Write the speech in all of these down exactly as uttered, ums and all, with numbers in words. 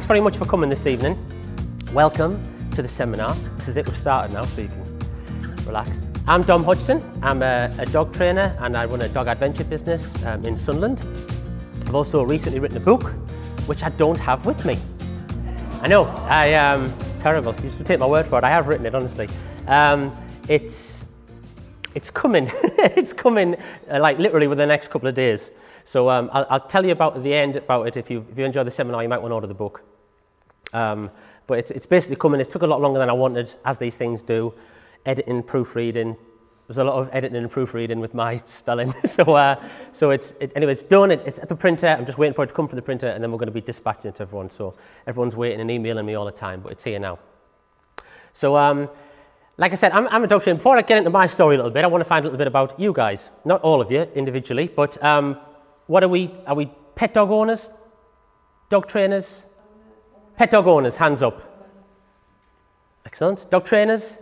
thanks very much for coming this evening. Welcome to the seminar. This is it, we've started now, so you can relax. I'm Dom Hodgson. I'm a, a dog trainer and I run a dog adventure business um, in Sunderland. I've also recently written a book, which I don't have with me. I know, I, um, it's terrible. You should take my word for it. I have written it, honestly. Um, it's, it's coming. It's coming, uh, like literally within the next couple of days. So um, I'll, I'll tell you about at the end about it. If you if you enjoy the seminar, you might want to order the book. Um, but it's it's basically coming. It took a lot longer than I wanted, as these things do. Editing, proofreading. There's a lot of editing and proofreading with my spelling. so uh, so it's it, anyway. It's done. It, it's at the printer. I'm just waiting for it to come from the printer, and then we're going to be dispatching it to everyone. So everyone's waiting and emailing me all the time, but it's here now. So um, like I said, I'm, I'm a dog trainer. Before I get into my story a little bit, I want to find a little bit about you guys. Not all of you individually, but um, what are we? Are we pet dog owners? Dog trainers? Pet dog owners, hands up. Excellent. Dog trainers?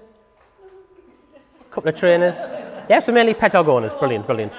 A couple of trainers. Yeah, so mainly pet dog owners. Brilliant, brilliant.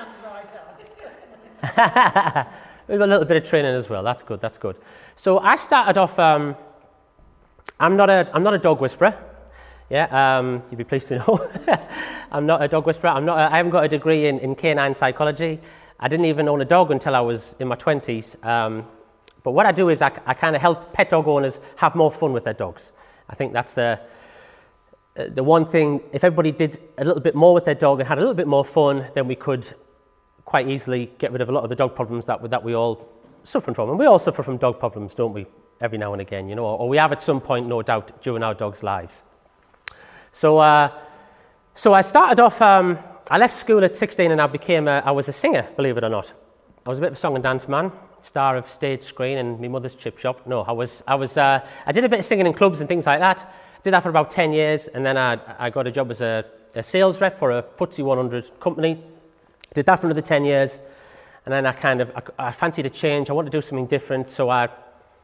We've got a little bit of training as well. That's good, that's good. So I started off, um, I'm not a I'm not a dog whisperer. Yeah, um, you'd be pleased to know. I'm not a dog whisperer. I'm not a, I haven't got a degree in, in canine psychology. I didn't even own a dog until I was in my twenties. Um, but what I do is I, I kind of help pet dog owners have more fun with their dogs. I think that's the the one thing. If everybody did a little bit more with their dog and had a little bit more fun, then we could quite easily get rid of a lot of the dog problems that that we all suffer from. And we all suffer from dog problems, don't we? Every now and again, you know, or, or we have at some point, no doubt, during our dogs' lives. So, uh, so I started off. Um, I left school at sixteen and I became a, I was a singer, believe it or not. I was a bit of a song and dance man, star of stage, screen and my mother's chip shop. No, I was, I was, uh, I did a bit of singing in clubs and things like that. Did that for about ten years and then I, I got a job as a, a sales rep for a F T S E one hundred company. Did that for another ten years and then I kind of, I, I fancied a change. I wanted to do something different, so I,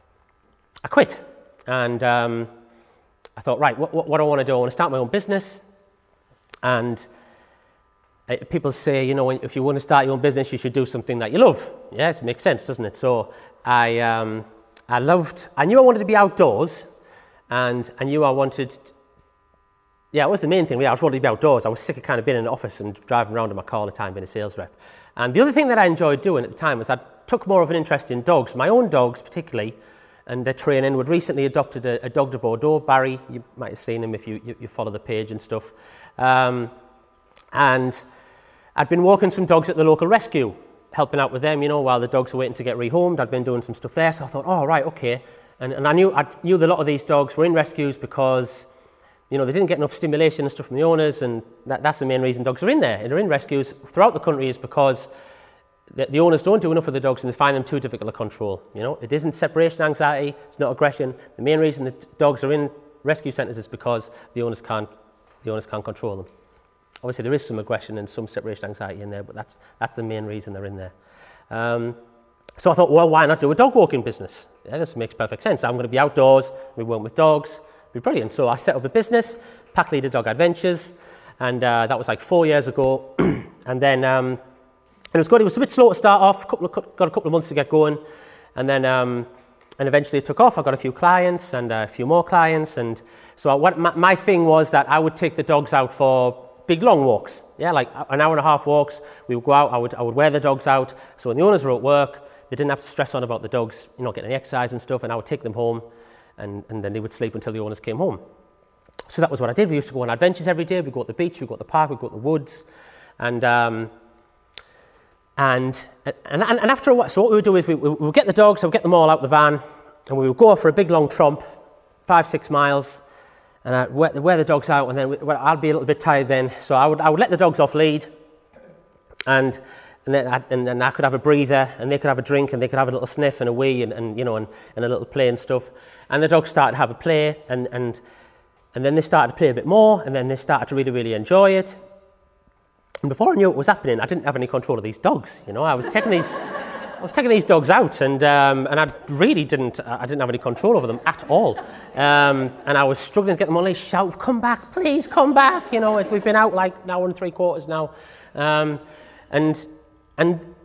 I quit. And um, I thought, right, what, what, what do I want to do? I want to start my own business. And uh, people say, you know, if you want to start your own business, you should do something that you love. Yeah, it makes sense, doesn't it? So I, um, I loved, I knew I wanted to be outdoors, and I knew I wanted, yeah, it was the main thing. Yeah, I just wanted to be outdoors. I was sick of kind of being in an office and driving around in my car all the time, being a sales rep. And the other thing that I enjoyed doing at the time was I took more of an interest in dogs, my own dogs particularly, and their training. We'd recently adopted a, a dog de Bordeaux, Barry. You might have seen him if you, you, you follow the page and stuff. Um, and I'd been walking some dogs at the local rescue, helping out with them, you know, while the dogs were waiting to get rehomed. I'd been doing some stuff there, so I thought, oh, right, okay. And, and I knew I knew that a lot of these dogs were in rescues because, you know, they didn't get enough stimulation and stuff from the owners, and that, that's the main reason dogs are in there. And they're in rescues throughout the country is because the, the owners don't do enough with the dogs and they find them too difficult to control. You know, it isn't separation anxiety, it's not aggression. The main reason that dogs are in rescue centres is because the owners can't the owners can't control them. Obviously, there is some aggression and some separation anxiety in there, but that's that's the main reason they're in there. Um, so I thought, well, why not do a dog walking business? Yeah, this makes perfect sense. I'm going to be outdoors, we work with dogs, it'll be brilliant. So I set up a business, Pack Leader Dog Adventures, and uh, that was like four years ago. and then um, and it was good. It was a bit slow to start off. A couple of, got a couple of months to get going, and then um, and eventually it took off. I got a few clients and a few more clients, and so I, what my, my thing was that I would take the dogs out for big long walks, yeah, like an hour and a half walks. We would go out, I would I would wear the dogs out, so when the owners were at work, they didn't have to stress on about the dogs, you know, getting exercise and stuff, and I would take them home, and, and then they would sleep until the owners came home. So that was what I did. We used to go on adventures every day. We'd go to the beach, we'd go to the park, we'd go to the woods, and um, and, and and after a while, so what we would do is we, we would get the dogs, I would get them all out the van, and we would go for a big long tromp, five, six miles, and I'd wear, wear the dogs out, and then we, well, I'd be a little bit tired then, so I would I would let the dogs off lead, and and then I, and then I could have a breather, and they could have a drink, and they could have a little sniff and a wee, and, and you know, and, and a little play and stuff, and the dogs started to have a play, and and and then they started to play a bit more, and then they started to really really enjoy it, and before I knew what was happening, I didn't have any control of these dogs, you know, I was taking these. I was taking these dogs out, and um, and I really didn't. I didn't have any control over them at all, um, and I was struggling to get them on. They shout, "Come back, please, come back!" You know, we've been out like an hour and three quarters now, um, and and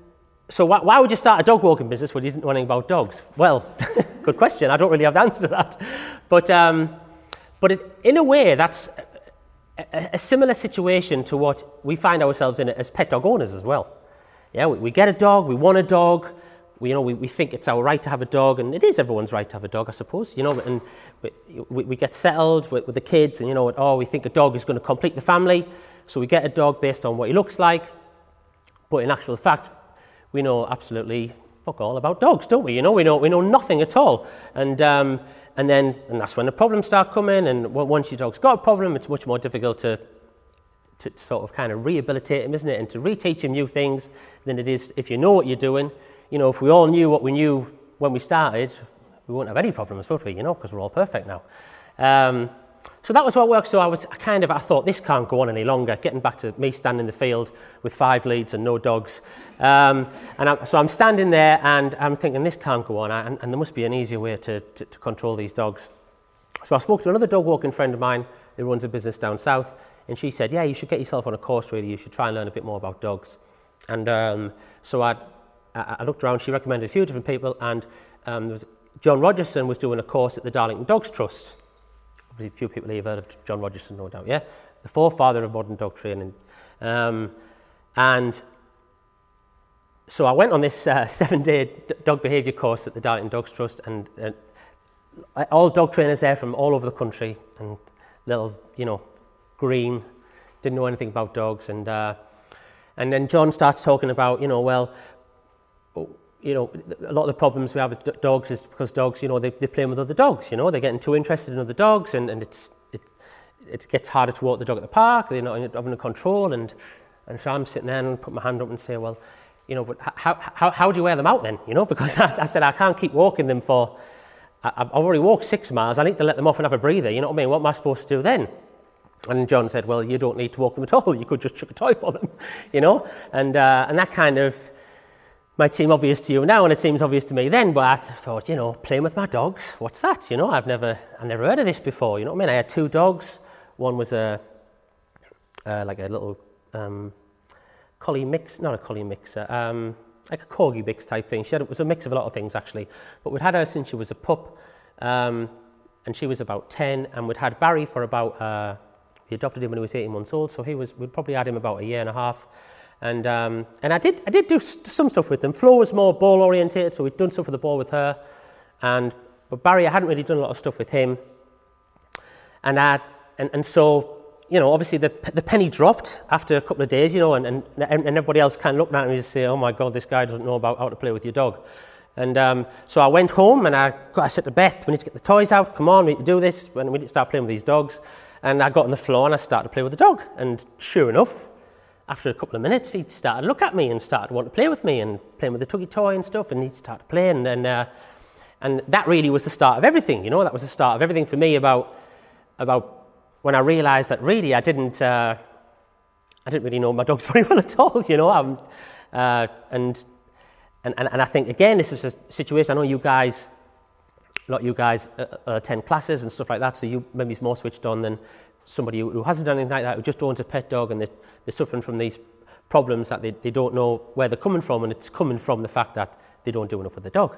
so why, why would you start a dog walking business when you didn't know anything about dogs? Well, good question. I don't really have the answer to that. But um, but it, in a way, that's a, a similar situation to what we find ourselves in as pet dog owners as well. Yeah, we, we get a dog, we want a dog, we, you know, we, we think it's our right to have a dog, and it is everyone's right to have a dog, I suppose, you know, and we, we get settled with, with the kids, and, you know, oh, we think a dog is going to complete the family, so we get a dog based on what he looks like, but in actual fact, we know absolutely fuck all about dogs, don't we? You know, we know we know nothing at all, and um, and then and that's when the problems start coming, and once your dog's got a problem, it's much more difficult to to sort of kind of rehabilitate him, isn't it, and to reteach him new things than it is if you know what you're doing. You know, if we all knew what we knew when we started, we wouldn't have any problems, would we? You know, because we're all perfect now. Um, so that was what worked. So I was I kind of, I thought, this can't go on any longer. Getting back to me standing in the field with five leads and no dogs. Um, and I, so I'm standing there and I'm thinking, this can't go on, and, and there must be an easier way to, to, to control these dogs. So I spoke to another dog walking friend of mine who runs a business down south. And she said, yeah, you should get yourself on a course, really. You should try and learn a bit more about dogs. And um, so I, I looked around. She recommended a few different people. And um, there was John Rogerson was doing a course at the Darlington Dogs Trust. Obviously, a few people here have heard of John Rogerson, no doubt, yeah? The forefather of modern dog training. Um, and so I went on this uh, seven-day d- dog behaviour course at the Darlington Dogs Trust. And uh, all dog trainers there from all over the country. And little, you know, green, didn't know anything about dogs, and uh, and then John starts talking about, you know, well, you know, a lot of the problems we have with d- dogs is because dogs, you know, they, they're playing with other dogs, you know, they're getting too interested in other dogs, and, and it's it it gets harder to walk the dog at the park, they're not having control, and and so I'm sitting there and put my hand up and say, well, you know, but how how how do you wear them out then, you know, because I, I said I can't keep walking them for, I, I've already walked six miles, I need to let them off and have a breather, you know what I mean, what am I supposed to do then? And John said, well, you don't need to walk them at all. You could just chuck a toy for them, you know? And uh, and that kind of might seem obvious to you now, and it seems obvious to me then, but I th- thought, you know, playing with my dogs, what's that? You know, I've never I've never heard of this before, you know what I mean? I had two dogs. One was a, uh, like a little um, collie mix, not a collie mix, uh, um, like a corgi mix type thing. She had, it was a mix of a lot of things, actually. But we'd had her since she was a pup, um, and she was about ten, and we'd had Barry for about... Uh, We adopted him when he was eighteen months old, so he was. We'd probably had him about a year and a half, and um, and I did I did do st- some stuff with them. Flo was more ball orientated, so we'd done stuff with the ball with her, and but Barry, I hadn't really done a lot of stuff with him, and I and, and so you know, obviously the the penny dropped after a couple of days, you know, and and, and everybody else kind of looked at me and say, oh my God, this guy doesn't know about how to play with your dog. And um, so I went home and I got I said to Beth, we need to get the toys out. Come on, we need to do this. When we need to start playing with these dogs. And I got on the floor and I started to play with the dog. And sure enough, after a couple of minutes, he started to look at me and started to want to play with me and playing with the tuggy toy and stuff. And he started playing. And uh, and that really was the start of everything, you know. That was the start of everything for me about about when I realised that really I didn't uh, I didn't really know my dogs very well at all, you know. Um, uh, and, and and and I think again, this is a situation. I know you guys. A lot of you guys uh, uh, attend classes and stuff like that, so you maybe more switched on than somebody who, who hasn't done anything like that, who just owns a pet dog and they're, they're suffering from these problems that they, they don't know where they're coming from, and it's coming from the fact that they don't do enough with the dog.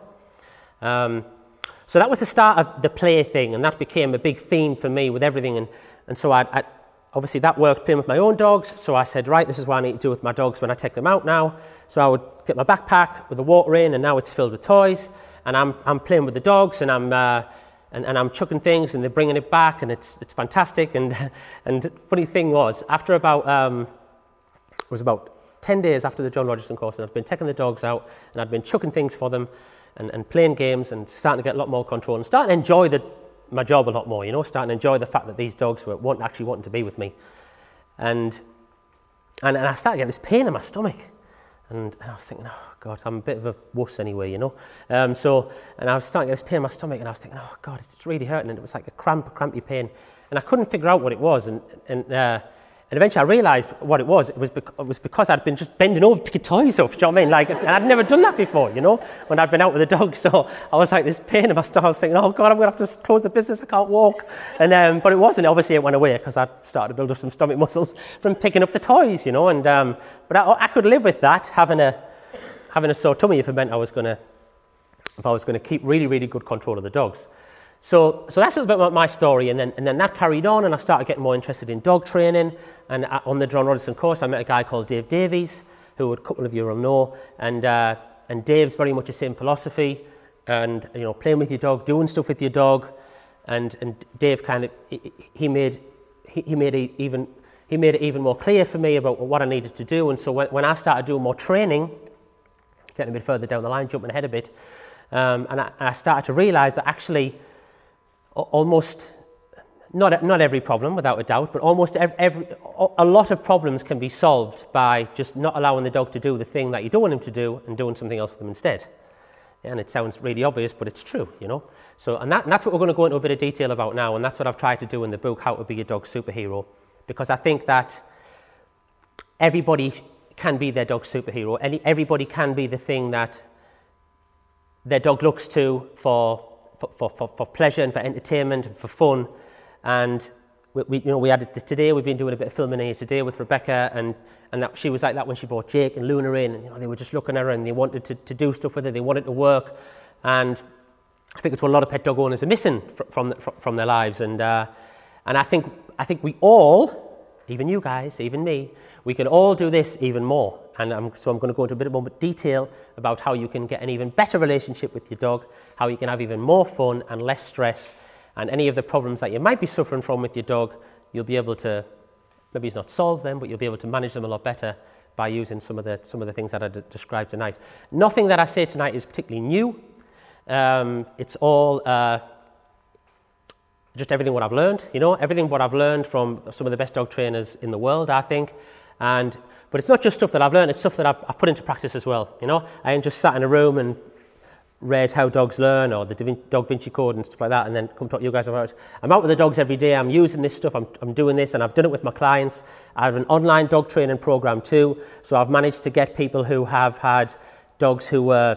Um, so that was the start of the play thing, and that became a big theme for me with everything, and, and so I, I obviously that worked playing with my own dogs, so I said, right, this is what I need to do with my dogs when I take them out now. So I would get my backpack with the water in, and now it's filled with toys. And I'm I'm playing with the dogs, and I'm uh, and, and I'm chucking things, and they're bringing it back, and it's it's fantastic. And and funny thing was, after about um, it was about ten days after the John Rogerson course, and I'd been taking the dogs out, and I'd been chucking things for them, and, and playing games, and starting to get a lot more control, and starting to enjoy the my job a lot more. You know, starting to enjoy the fact that these dogs were want, actually wanting to be with me, and and and I started getting this pain in my stomach. And, and I was thinking, oh, God, I'm a bit of a wuss anyway, you know. Um, so, and I was starting to get this pain in my stomach, and I was thinking, oh, God, it's really hurting. And it was like a cramp, a crampy pain. And I couldn't figure out what it was. And and, uh, and eventually I realised what it was. It was, bec- it was because I'd been just bending over picking toys up, do you know what I mean? Like, and I'd never done that before, you know, when I'd been out with the dog. So I was like, this pain in my stomach. I was thinking, oh, God, I'm going to have to close the business. I can't walk. And um, But it wasn't. Obviously, it went away because I'd started to build up some stomach muscles from picking up the toys, you know. And um, But I, I could live with that, having a... having a sore tummy if it meant I was going to, if I was going to keep really, really good control of the dogs. So, so that's a little bit about my story, and then and then that carried on, and I started getting more interested in dog training. And on the John Roddison course, I met a guy called Dave Davies, who a couple of you will know, and uh, and Dave's very much the same philosophy, and you know, playing with your dog, doing stuff with your dog, and and Dave kind of he made he, he made it even he made it even more clear for me about what I needed to do. And so when, when I started doing more training, getting a bit further down the line, jumping ahead a bit, um, and, I, and I started to realise that actually almost, not not every problem without a doubt, but almost every, every a lot of problems can be solved by just not allowing the dog to do the thing that you don't want him to do and doing something else with them instead. And it sounds really obvious, but it's true, you know. So, and, that, and that's what we're going to go into a bit of detail about now, and that's what I've tried to do in the book, How to Be Your Dog's Superhero, because I think that everybody can be their dog's superhero. Any, everybody can be the thing that their dog looks to for For, for, for pleasure and for entertainment and for fun. And we, we you know we had it today. We've been doing a bit of filming here today with Rebecca, and and that, she was like that when she brought Jake and Luna in, and you know they were just looking at her and they wanted to, to do stuff with her. They wanted to work, and I think it's what a lot of pet dog owners are missing from from, the, from their lives. And uh, and I think I think we all, even you guys, even me, we can all do this even more. And I'm, so I'm going to go into a bit more detail about how you can get an even better relationship with your dog, how you can have even more fun and less stress, and any of the problems that you might be suffering from with your dog, you'll be able to, maybe it's not solve them, but you'll be able to manage them a lot better by using some of the some of the things that I d- described tonight. Nothing that I say tonight is particularly new. Um, it's all uh, just everything what I've learned, you know, everything what I've learned from some of the best dog trainers in the world, I think. And but it's not just stuff that I've learned, it's stuff that I've, I've put into practice as well, you know. I ain't just sat in a room and read How Dogs Learn or the Dog Vinci Code and stuff like that and then come talk to you guys about it. I'm out with the dogs every day, I'm using this stuff, I'm, I'm doing this, and I've done it with my clients. I have an online dog training program too, so I've managed to get people who have had dogs who were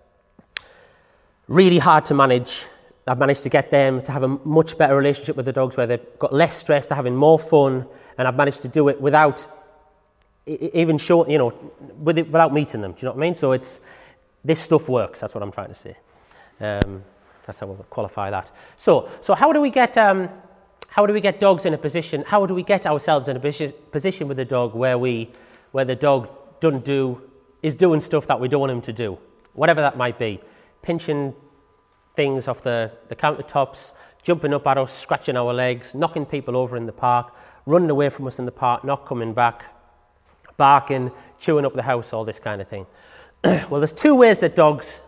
really hard to manage. I've managed to get them to have a much better relationship with the dogs where they've got less stress, they're having more fun, and I've managed to do it without even show, you know, with it, without meeting them. Do you know what I mean? So it's, this stuff works. That's what I'm trying to say. Um, that's how we'll qualify that. So, so how do we get, um, how do we get dogs in a position? How do we get ourselves in a position, position with the dog where we, where the dog doesn't do, is doing stuff that we don't want him to do, whatever that might be, pinching things off the, the countertops, jumping up at us, scratching our legs, knocking people over in the park, running away from us in the park, not coming back, barking, chewing up the house, all this kind of thing. Well, there's two ways that dogs,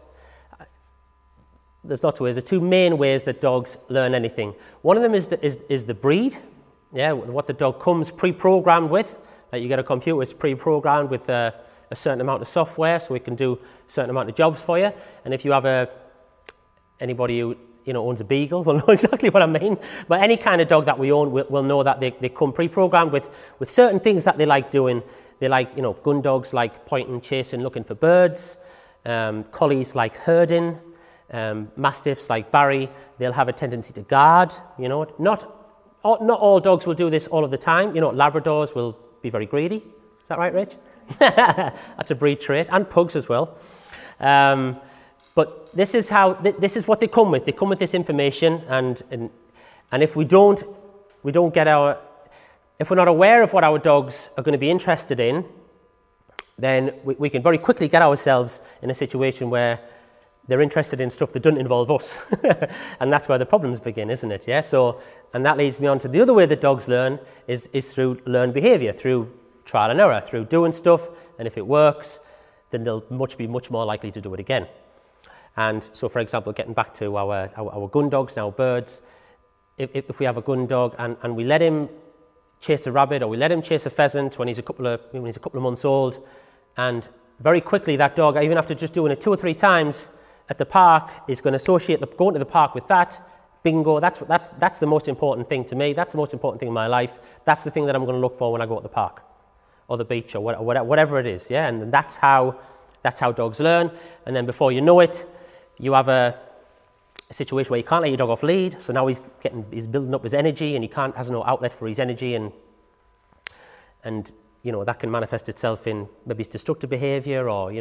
there's lots of ways, there's two main ways that dogs learn anything. One of them is the, is, is the breed, yeah, what the dog comes pre-programmed with. Like you get a computer, it's pre-programmed with a, a certain amount of software, so it can do a certain amount of jobs for you. And if you have a, anybody who you know owns a beagle will know exactly what I mean. But any kind of dog that we own will, will know that they, they come pre-programmed with, with certain things that they like doing. They like, you know, gun dogs like pointing, chasing, looking for birds. Um, collies like herding. Um, mastiffs like Barry, they'll have a tendency to guard. You know, not all, not all dogs will do this all of the time. You know, Labradors will be very greedy. Is that right, Rich? That's a breed trait, and pugs as well. Um, but this is how th- this is what they come with. They come with this information, and and and if we don't we don't get our If we're not aware of what our dogs are going to be interested in, then we, we can very quickly get ourselves in a situation where they're interested in stuff that doesn't involve us. And that's where the problems begin, isn't it? Yeah. So, and that leads me on to the other way that dogs learn is, is through learned behavior, through trial and error, through doing stuff. And if it works, then they'll much be much more likely to do it again. And so, for example, getting back to our, our, our gun dogs, now birds, if, if we have a gun dog and, and we let him chase a rabbit, or we let him chase a pheasant when he's a couple of when he's a couple of months old, and very quickly that dog, even after just doing it two or three times at the park, is going to associate the, going to the park with that. Bingo! That's that's that's the most important thing to me. That's the most important thing in my life. That's the thing that I'm going to look for when I go to the park, or the beach, or whatever, whatever it is. Yeah, and that's how that's how dogs learn. And then before you know it, you have a a situation where you can't let your dog off lead, so now he's getting, he's building up his energy, and he can't has no outlet for his energy, and and you know that can manifest itself in maybe destructive behaviour, or you know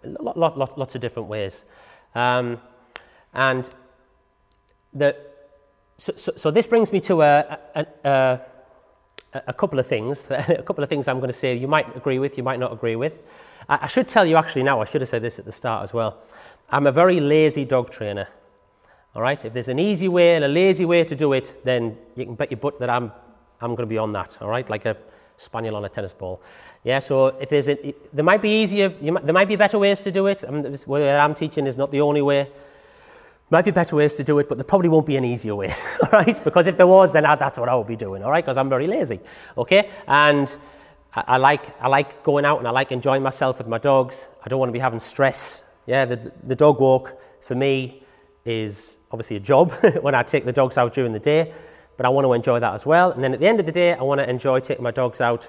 lot, lot, lot, lots of different ways. Um, and the so, so, so this brings me to a, a, a, a couple of things. A couple of things I'm going to say you might agree with, you might not agree with. I, I should tell you actually now, I should have said this at the start as well. I'm a very lazy dog trainer. All right, if there's an easy way and a lazy way to do it, then you can bet your butt that I'm I'm going to be on that. All right, like a spaniel on a tennis ball. Yeah. So if there's a, it, there might be easier, you might, there might be better ways to do it. I mean, this, what I'm teaching is not the only way. Might be better ways to do it, but there probably won't be an easier way. All right, because if there was, then I, that's what I would be doing. All right, because I'm very lazy. Okay, and I, I like I like going out and I like enjoying myself with my dogs. I don't want to be having stress. Yeah, the the dog walk for me is obviously a job when I take the dogs out during the day, but I want to enjoy that as well. And then at the end of the day, I want to enjoy taking my dogs out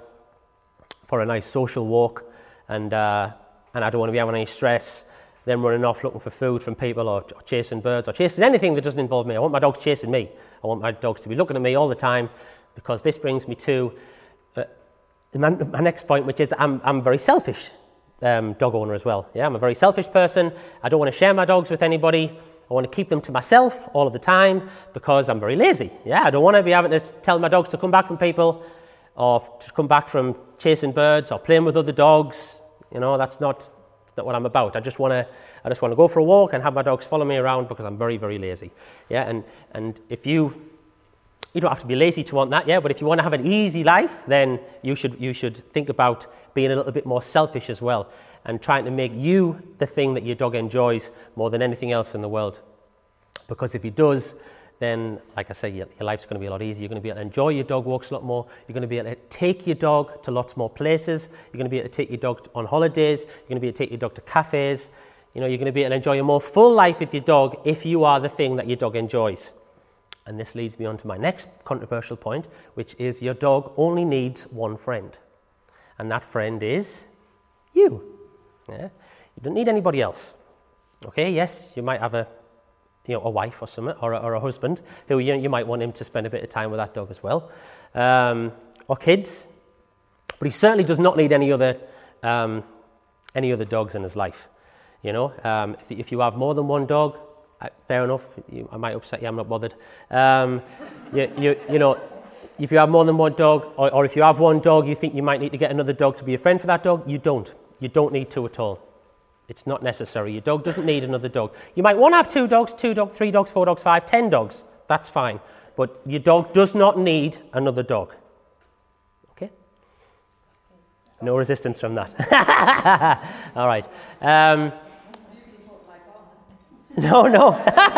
for a nice social walk, and uh, and I don't want to be having any stress, then running off looking for food from people or, or chasing birds or chasing anything that doesn't involve me. I want my dogs chasing me. I want my dogs to be looking at me all the time, because this brings me to uh, my, my next point, which is that I'm I'm a very selfish um, dog owner as well. Yeah, I'm a very selfish person. I don't want to share my dogs with anybody. I want to keep them to myself all of the time because I'm very lazy. Yeah, I don't want to be having to tell my dogs to come back from people or to come back from chasing birds or playing with other dogs. You know, that's not, that's not what I'm about. I just want to I just want to go for a walk and have my dogs follow me around because I'm very, very lazy. Yeah, and, and if you you don't have to be lazy to want that, yeah, but if you want to have an easy life, then you should you should think about being a little bit more selfish as well, and trying to make you the thing that your dog enjoys more than anything else in the world. Because if he does, then, like I say, your, your life's going to be a lot easier. You're going to be able to enjoy your dog walks a lot more. You're going to be able to take your dog to lots more places. You're going to be able to take your dog on holidays. You're going to be able to take your dog to cafes. You know, you're going to be able to enjoy a more full life with your dog if you are the thing that your dog enjoys. And this leads me on to my next controversial point, which is your dog only needs one friend. And that friend is you. Yeah? You don't need anybody else. Okay, yes, you might have a you know, a wife or something, or a, or a husband, who you, you might want him to spend a bit of time with that dog as well, um, or kids. But he certainly does not need any other um, any other dogs in his life. You know, um, if, if you have more than one dog, uh, fair enough. You, I might upset you. I'm not bothered. Um, you, you you know, if you have more than one dog, or, or if you have one dog, you think you might need to get another dog to be a friend for that dog. You don't. You don't need two at all. It's not necessary. Your dog doesn't need another dog. You might want to have two dogs, two dogs, three dogs, four dogs, five, ten dogs. That's fine. But your dog does not need another dog. Okay? No resistance from that. All right. Um, no, no.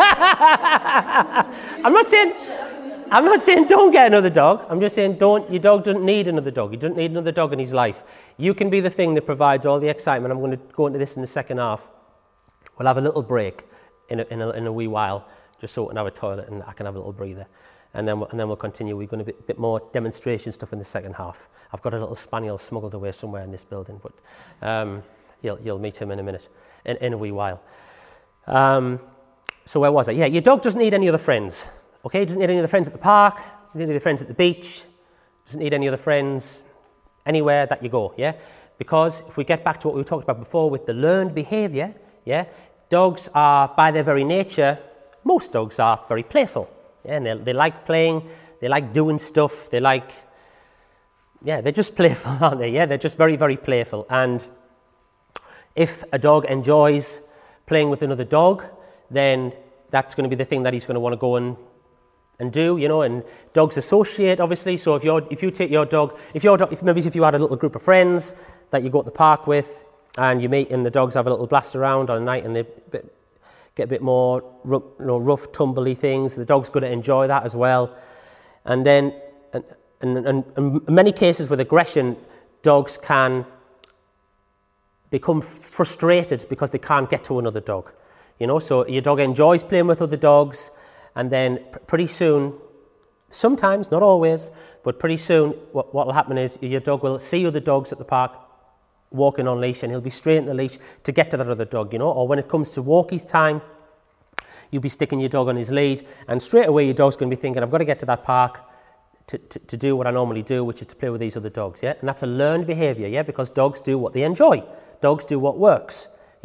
I'm not saying... I'm not saying don't get another dog. I'm just saying don't. Your dog doesn't need another dog. He doesn't need another dog in his life. You can be the thing that provides all the excitement. I'm going to go into this in the second half. We'll have a little break in a, in a, in a wee while, just so we can have a toilet and I can have a little breather. And then, we'll, and then we'll continue. We're going to be a bit more demonstration stuff in the second half. I've got a little spaniel smuggled away somewhere in this building, but um, you'll, you'll meet him in a minute, in, in a wee while. Um, so where was I? Yeah, your dog doesn't need any other friends. Okay, doesn't need any other friends at the park, doesn't need any other friends at the beach, doesn't need any other friends anywhere that you go, yeah? Because if we get back to what we talked about before with the learned behaviour, yeah, dogs are, by their very nature, most dogs are very playful, yeah, and they, they like playing, they like doing stuff, they like, yeah, they're just playful, aren't they? Yeah, they're just very, very playful. And if a dog enjoys playing with another dog, then that's going to be the thing that he's going to want to go and and do, you know, and dogs associate, obviously. So if you're, if you take your dog, if your dog, if maybe if you had a little group of friends that you go to the park with, and you meet, and the dogs have a little blast around on a night, and they bit, get a bit more rough, you know, rough, tumbly things, the dog's going to enjoy that as well. And then, and, and, and, and in many cases with aggression, dogs can become frustrated because they can't get to another dog. You know, so your dog enjoys playing with other dogs. And then pr- pretty soon, sometimes, not always, but pretty soon what will happen is your dog will see other dogs at the park walking on leash, and he'll be straight in the leash to get to that other dog, you know. Or when it comes to walkies time, you'll be sticking your dog on his lead, and straight away your dog's going to be thinking, I've got to get to that park to, to, to do what I normally do, which is to play with these other dogs, yeah. And that's a learned behaviour, yeah, because dogs do what they enjoy. Dogs do what works.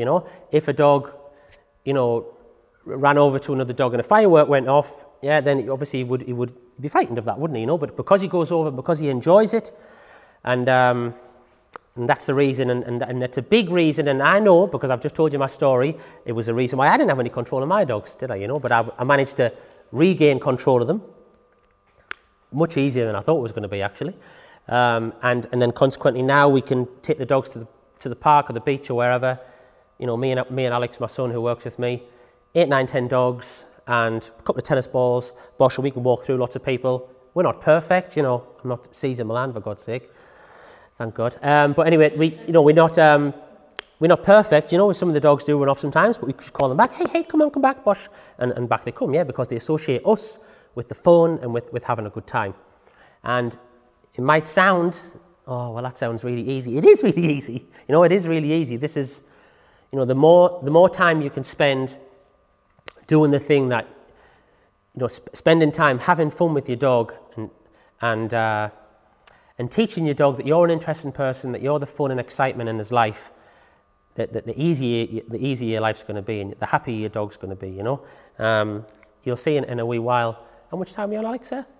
You know, if a dog, you know, ran over to another dog and a firework went off, yeah, then obviously he would he would be frightened of that, wouldn't he? You know, but because he goes over, because he enjoys it, and um, and that's the reason, and, and and it's a big reason. And I know, because I've just told you my story, it was a reason why I didn't have any control of my dogs, did I? You know, but I, I managed to regain control of them much easier than I thought it was going to be, actually. Um, and and then consequently, now we can take the dogs to the to the park or the beach or wherever. You know, me and me and Alex, my son, who works with me, eight, nine, ten dogs, and a couple of tennis balls. Bosh, and we can walk through lots of people. We're not perfect, you know. I'm not Caesar Milan, for God's sake. Thank God. Um, but anyway, we, you know, we're not, um, we're not perfect. You know, some of the dogs do run off sometimes, but we just call them back. Hey, hey, come on, come back, Bosh, and and back they come. Yeah, because they associate us with the fun and with with having a good time. And it might sound, oh, well, that sounds really easy. It is really easy. You know, it is really easy. This is, you know, the more the more time you can spend doing the thing that, you know, sp- spending time having fun with your dog and and uh, and teaching your dog that you're an interesting person, that you're the fun and excitement in his life, that, that the easier the easier your life's going to be, and the happier your dog's going to be. You know, um, you'll see in, in a wee while. How much time are you on, Alex? There?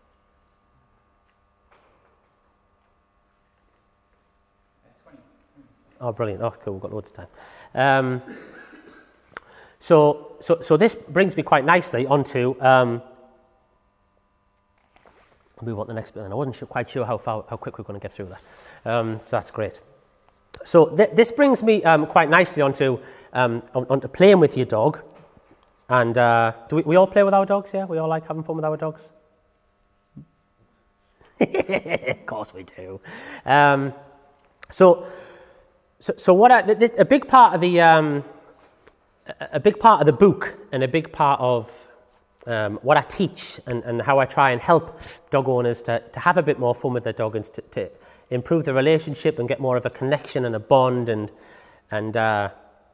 Oh, brilliant! Oh, cool. We've got loads of time. Um, so, so, so this brings me quite nicely onto. Um, we want the next bit, and I wasn't sure, quite sure how far, how quick we're going to get through that. Um, so that's great. So th- this brings me um, quite nicely onto um, on, onto playing with your dog. And uh, do we, we all play with our dogs? Yeah, we all like having fun with our dogs. Of course we do. Um, so. So, so what I, a big part of the um, a big part of the book, and a big part of um, what I teach, and, and how I try and help dog owners to, to have a bit more fun with their dog, and to, to improve the relationship and get more of a connection and a bond, and and uh,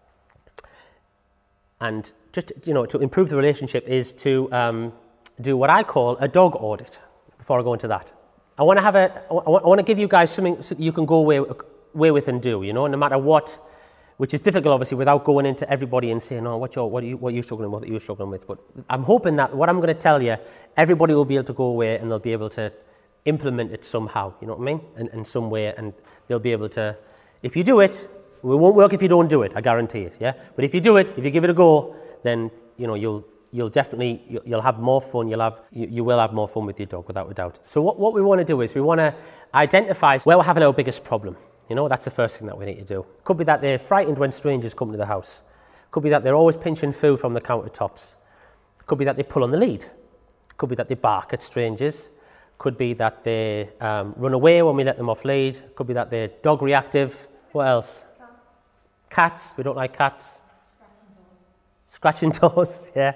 and just, you know, to improve the relationship, is to um, do what I call a dog audit. Before I go into that, I want to have a I want to give you guys something so you can go away. Way with and do, you know, no matter what, which is difficult, obviously, without going into everybody and saying, oh, what, your, what, are you, what are you struggling with, what are you struggling with? But I'm hoping that what I'm going to tell you, everybody will be able to go away and they'll be able to implement it somehow, you know what I mean, in, in some way, and they'll be able to, if you do it, it won't work if you don't do it, I guarantee it, yeah? But if you do it, if you give it a go, then, you know, you'll you'll definitely, you'll have more fun, you'll have, you, you will have more fun with your dog, without a doubt. So what, what we want to do is we want to identify where we're having our biggest problem. You know, that's the first thing that we need to do. Could be that they're frightened when strangers come to the house. Could be that they're always pinching food from the countertops. Could be that they pull on the lead. Could be that they bark at strangers. Could be that they um, run away when we let them off lead. Could be that they're dog reactive. What else? Cats. Cats. We don't like cats. Scratching doors. Scratching doors, yeah.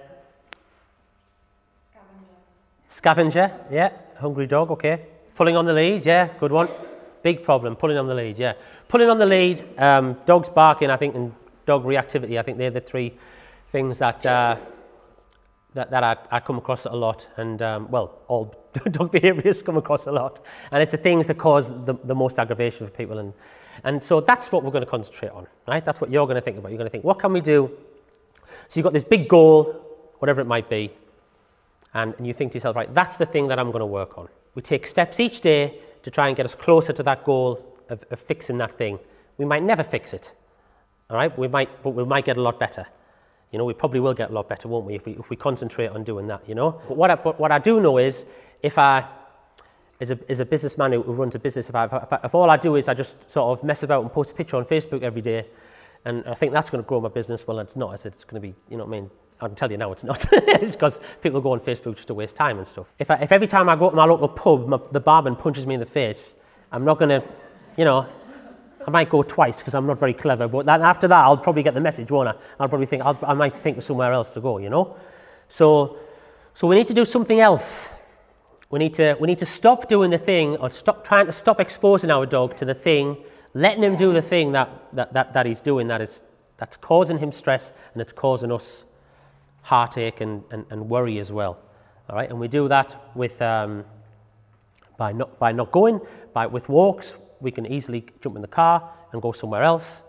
Scavenger. Scavenger, yeah. Hungry dog, okay. Pulling on the lead, yeah, good one. Big problem, pulling on the lead, yeah. Pulling on the lead, um, dogs barking, I think, and dog reactivity, I think they're the three things that uh, that, that I, I come across a lot. And, um, well, all dog behaviours come across a lot. And it's the things that cause the, the most aggravation for people. And, and so that's what we're going to concentrate on, right? That's what you're going to think about. You're going to think, what can we do? So you've got this big goal, whatever it might be, and, and you think to yourself, right, that's the thing that I'm going to work on. We take steps each day to try and get us closer to that goal of, of fixing that thing. We might never fix it, all right? We might, but we might get a lot better. You know, we probably will get a lot better, won't we, if we, if we concentrate on doing that, you know? But what I, but what I do know is, if I, as a, as a businessman who runs a business, if, I, if, I, if all I do is I just sort of mess about and post a picture on Facebook every day, and I think that's going to grow my business, well, it's not. I said it's going to be, you know what I mean? I can tell you now it's not. It's because people go on Facebook just to waste time and stuff. If I, if every time I go to my local pub, my, the barman punches me in the face, I'm not going to, you know, I might go twice because I'm not very clever. But that, after that, I'll probably get the message, won't I? I'll probably think, I'll, I might think of somewhere else to go, you know? So, so we need to do something else. We need to, we need to stop doing the thing, or stop trying to stop exposing our dog to the thing, letting him do the thing that, that, that, that he's doing that is, that's causing him stress, and it's causing us heartache and, and, and worry as well. All right, and we do that with um, by not by not going, by with walks. We can easily jump in the car and go somewhere else.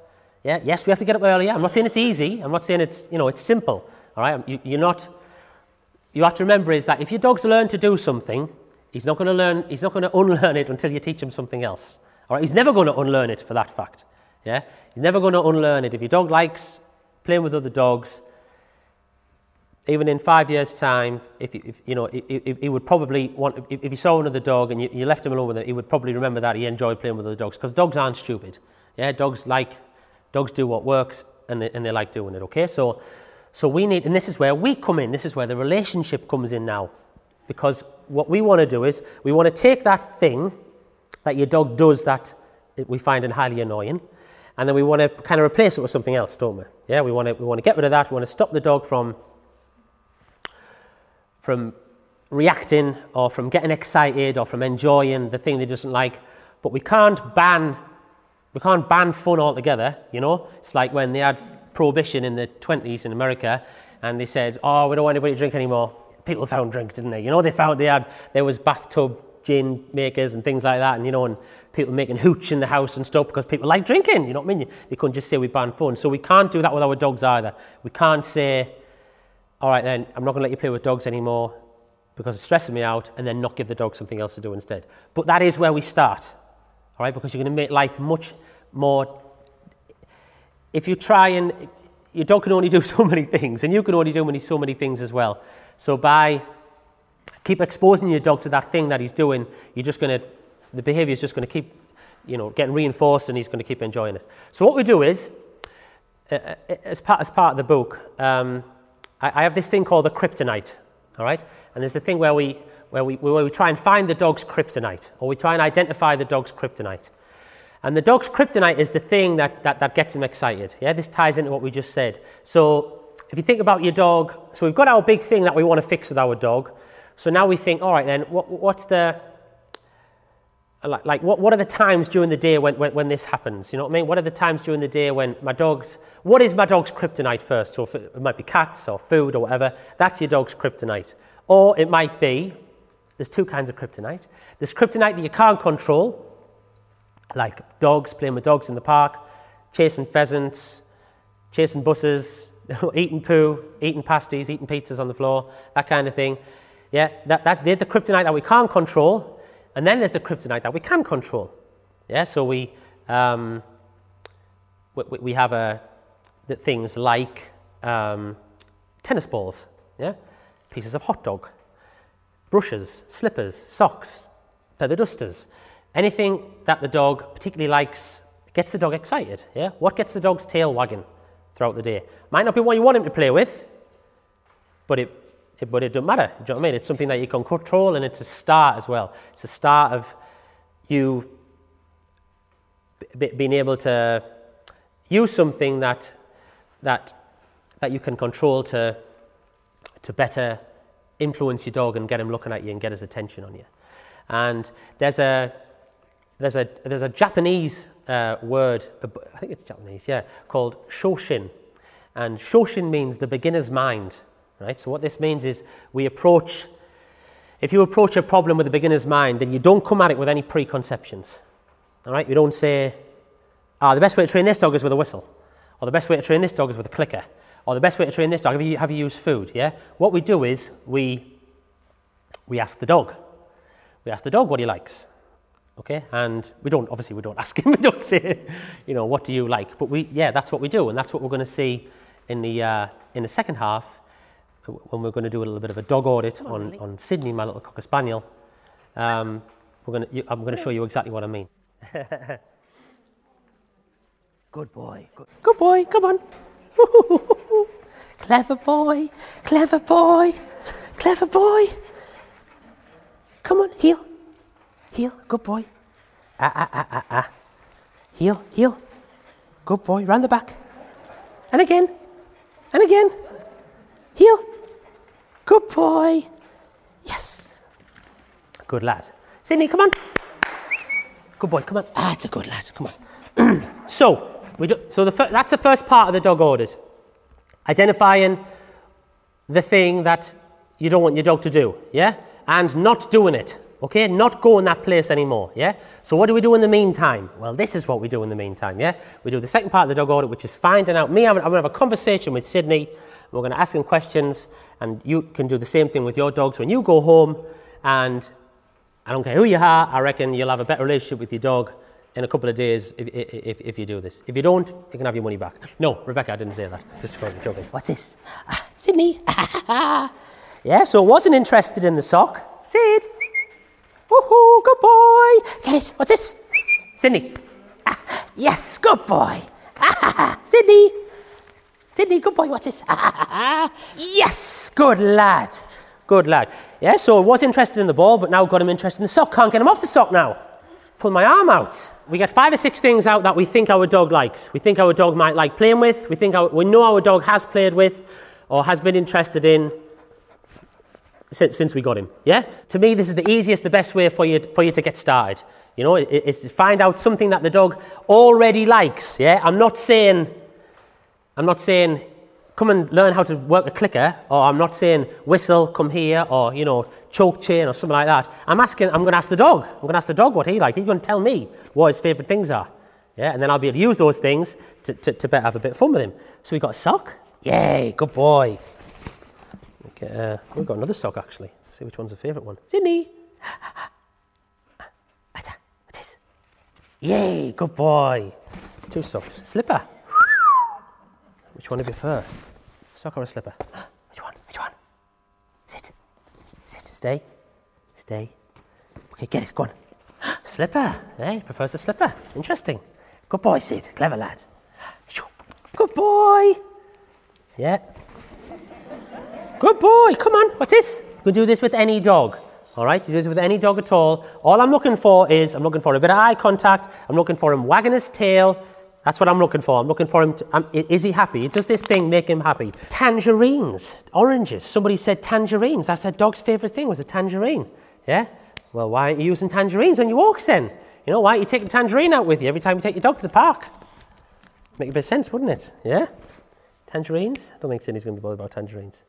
Yeah, yes, we have to get up earlier. I'm not saying it's easy. I'm not saying it's, you know, it's simple. All right, you, you're not. You have to remember is that if your dog's learned to do something, he's not going to learn. He's not going to unlearn it until you teach him something else. All right, he's never going to unlearn it for that fact. Yeah, he's never going to unlearn it. If your dog likes playing with other dogs, even in five years' time, if, if you know, he would probably want. If, if he saw another dog and you, you left him alone with it, he would probably remember that he enjoyed playing with other dogs, because dogs aren't stupid. Yeah, dogs like, dogs do what works, and they, and they like doing it. Okay, so, so we need, and this is where we come in. This is where the relationship comes in now, because what we want to do is we want to take that thing that your dog does that we find highly annoying, and then we want to kind of replace it with something else, don't we? Yeah, we want to we want to get rid of that. We want to stop the dog from. from reacting or from getting excited or from enjoying the thing they doesn't like. But we can't ban we can't ban fun altogether, you know. It's like when they had prohibition in the twenties in America and they said, oh, we don't want anybody to drink anymore. People found drink, didn't they? You know, they found they had there was bathtub gin makers and things like that, and you know, and people making hooch in the house and stuff because people like drinking, you know what I mean? They couldn't just say we ban fun. So we can't do that with our dogs either. We can't say, all right then, I'm not going to let you play with dogs anymore because it's stressing me out, and then not give the dog something else to do instead. But that is where we start, all right, because you're going to make life much more... If you try and... Your dog can only do so many things, and you can only do many, so many things as well. So by keep exposing your dog to that thing that he's doing, you're just going to... The behaviour is just going to keep, you know, getting reinforced, and he's going to keep enjoying it. So what we do is, uh, as, part, as part of the book... Um, I have this thing called the kryptonite, all right? And there's a thing where we, where we where we try and find the dog's kryptonite, or we try and identify the dog's kryptonite. And the dog's kryptonite is the thing that, that, that gets him excited. Yeah, this ties into what we just said. So if you think about your dog, so we've got our big thing that we want to fix with our dog. So now we think, all right then, what, what's the... Like, like what, what are the times during the day when, when, when this happens? You know what I mean? What are the times during the day when my dog's... What is my dog's kryptonite first? So if it, it might be cats or food or whatever. That's your dog's kryptonite. Or it might be... There's two kinds of kryptonite. There's kryptonite that you can't control, like dogs, playing with dogs in the park, chasing pheasants, chasing buses, eating poo, eating pasties, eating pizzas on the floor, that kind of thing. Yeah, that, that, they're the kryptonite that we can't control. And then there's the kryptonite that we can control. Yeah, so we um, we, we have a, the things like um, tennis balls, yeah, pieces of hot dog, brushes, slippers, socks, feather dusters, anything that the dog particularly likes gets the dog excited. Yeah, what gets the dog's tail wagging throughout the day? Might not be what you want him to play with, but it. It, but it doesn't matter, do you know what I mean? It's something that you can control, and it's a start as well. It's a start of you b- being able to use something that that that you can control to to better influence your dog and get him looking at you and get his attention on you. And there's a there's a there's a Japanese uh, word, I think it's Japanese, yeah, called shoshin, and shoshin means the beginner's mind. Right, so what this means is we approach, if you approach a problem with a beginner's mind, then you don't come at it with any preconceptions. All right, you don't say, ah, the best way to train this dog is with a whistle, or the best way to train this dog is with a clicker, or the best way to train this dog, have you, have you used food, yeah? What we do is we we ask the dog. We ask the dog what he likes, okay? And we don't, obviously we don't ask him, we don't say, you know, what do you like? But we, yeah, that's what we do, and that's what we're going to see in the uh, in the second half, when we're going to do a little bit of a dog audit on, on, on Sydney, my little Cocker Spaniel. Um, we're going to, I'm going to show you exactly what I mean. Good boy. Good, good boy, come on. Clever boy, clever boy, clever boy. Come on, heel. Heel, good boy. Ah, ah, ah, ah, ah. Heel, heel. Good boy, round the back. And again, and again. Heel. Good boy. Yes. Good lad. Sydney, come on. Good boy, come on. Ah, it's a good lad. Come on. so, we do, so the fir- that's the first part of the dog audit. Identifying the thing that you don't want your dog to do, yeah? And not doing it. okay? Not go in that place anymore, yeah? So what do we do in the meantime? Well, this is what we do in the meantime, yeah? We do the second part of the dog audit, which is finding out. Me, I'm going to have a conversation with Sydney. We're going to ask him questions, and you can do the same thing with your dogs. When you go home, and I don't care who you are, I reckon you'll have a better relationship with your dog in a couple of days if, if, if you do this. If you don't, you can have your money back. No, Rebecca, I didn't say that. Just joking. What's this? Ah, Sydney. Yeah, so wasn't interested in the sock. Sid. Woohoo, good boy. Get it. What's this? Sydney. Ah, yes, good boy. Ah, Sydney. Sydney, good boy. What's this? Ah, yes, good lad. Good lad. Yeah, so was interested in the ball, but now got him interested in the sock. Can't get him off the sock now. Pull my arm out. We get five or six things out that we think our dog likes. We think our dog might like playing with. We think our, we know our dog has played with or has been interested in since, since we got him. Yeah. To me, this is the easiest, the best way for you for you to get started. You know, it, it's to find out something that the dog already likes. Yeah. I'm not saying, I'm not saying, come and learn how to work a clicker, or I'm not saying whistle, come here, or you know. Choke chain or something like that. I'm asking, I'm going to ask the dog. I'm going to ask the dog what he likes. He's going to tell me what his favourite things are. Yeah, and then I'll be able to use those things to, to, to better have a bit of fun with him. So we got a sock. Yay, good boy. Okay, uh, we've got another sock actually. Let's see which one's the favourite one. Sydney. What's this? Yay, good boy. Two socks. Slipper. Which one do you prefer? Sock or a slipper? Which one? Which one? Sit. Sit, stay, stay. Okay, get it, go on. Slipper, eh? He prefers the slipper. Interesting. Good boy, Sid. Clever lad. Good boy. Yeah. Good boy. Come on. What's this? You can do this with any dog. All right? You do this with any dog at all. All I'm looking for is, I'm looking for a bit of eye contact. I'm looking for him wagging his tail. That's what I'm looking for. I'm looking for him to, um, is he happy? Does this thing make him happy? Tangerines, oranges. Somebody said tangerines. That's their dog's favourite thing, was a tangerine. Yeah? Well, why aren't you using tangerines on your walks then? You know, why aren't you taking a tangerine out with you every time you take your dog to the park? Make a bit of sense, wouldn't it? Yeah? Tangerines? I don't think Sydney's going to be bothered about tangerines.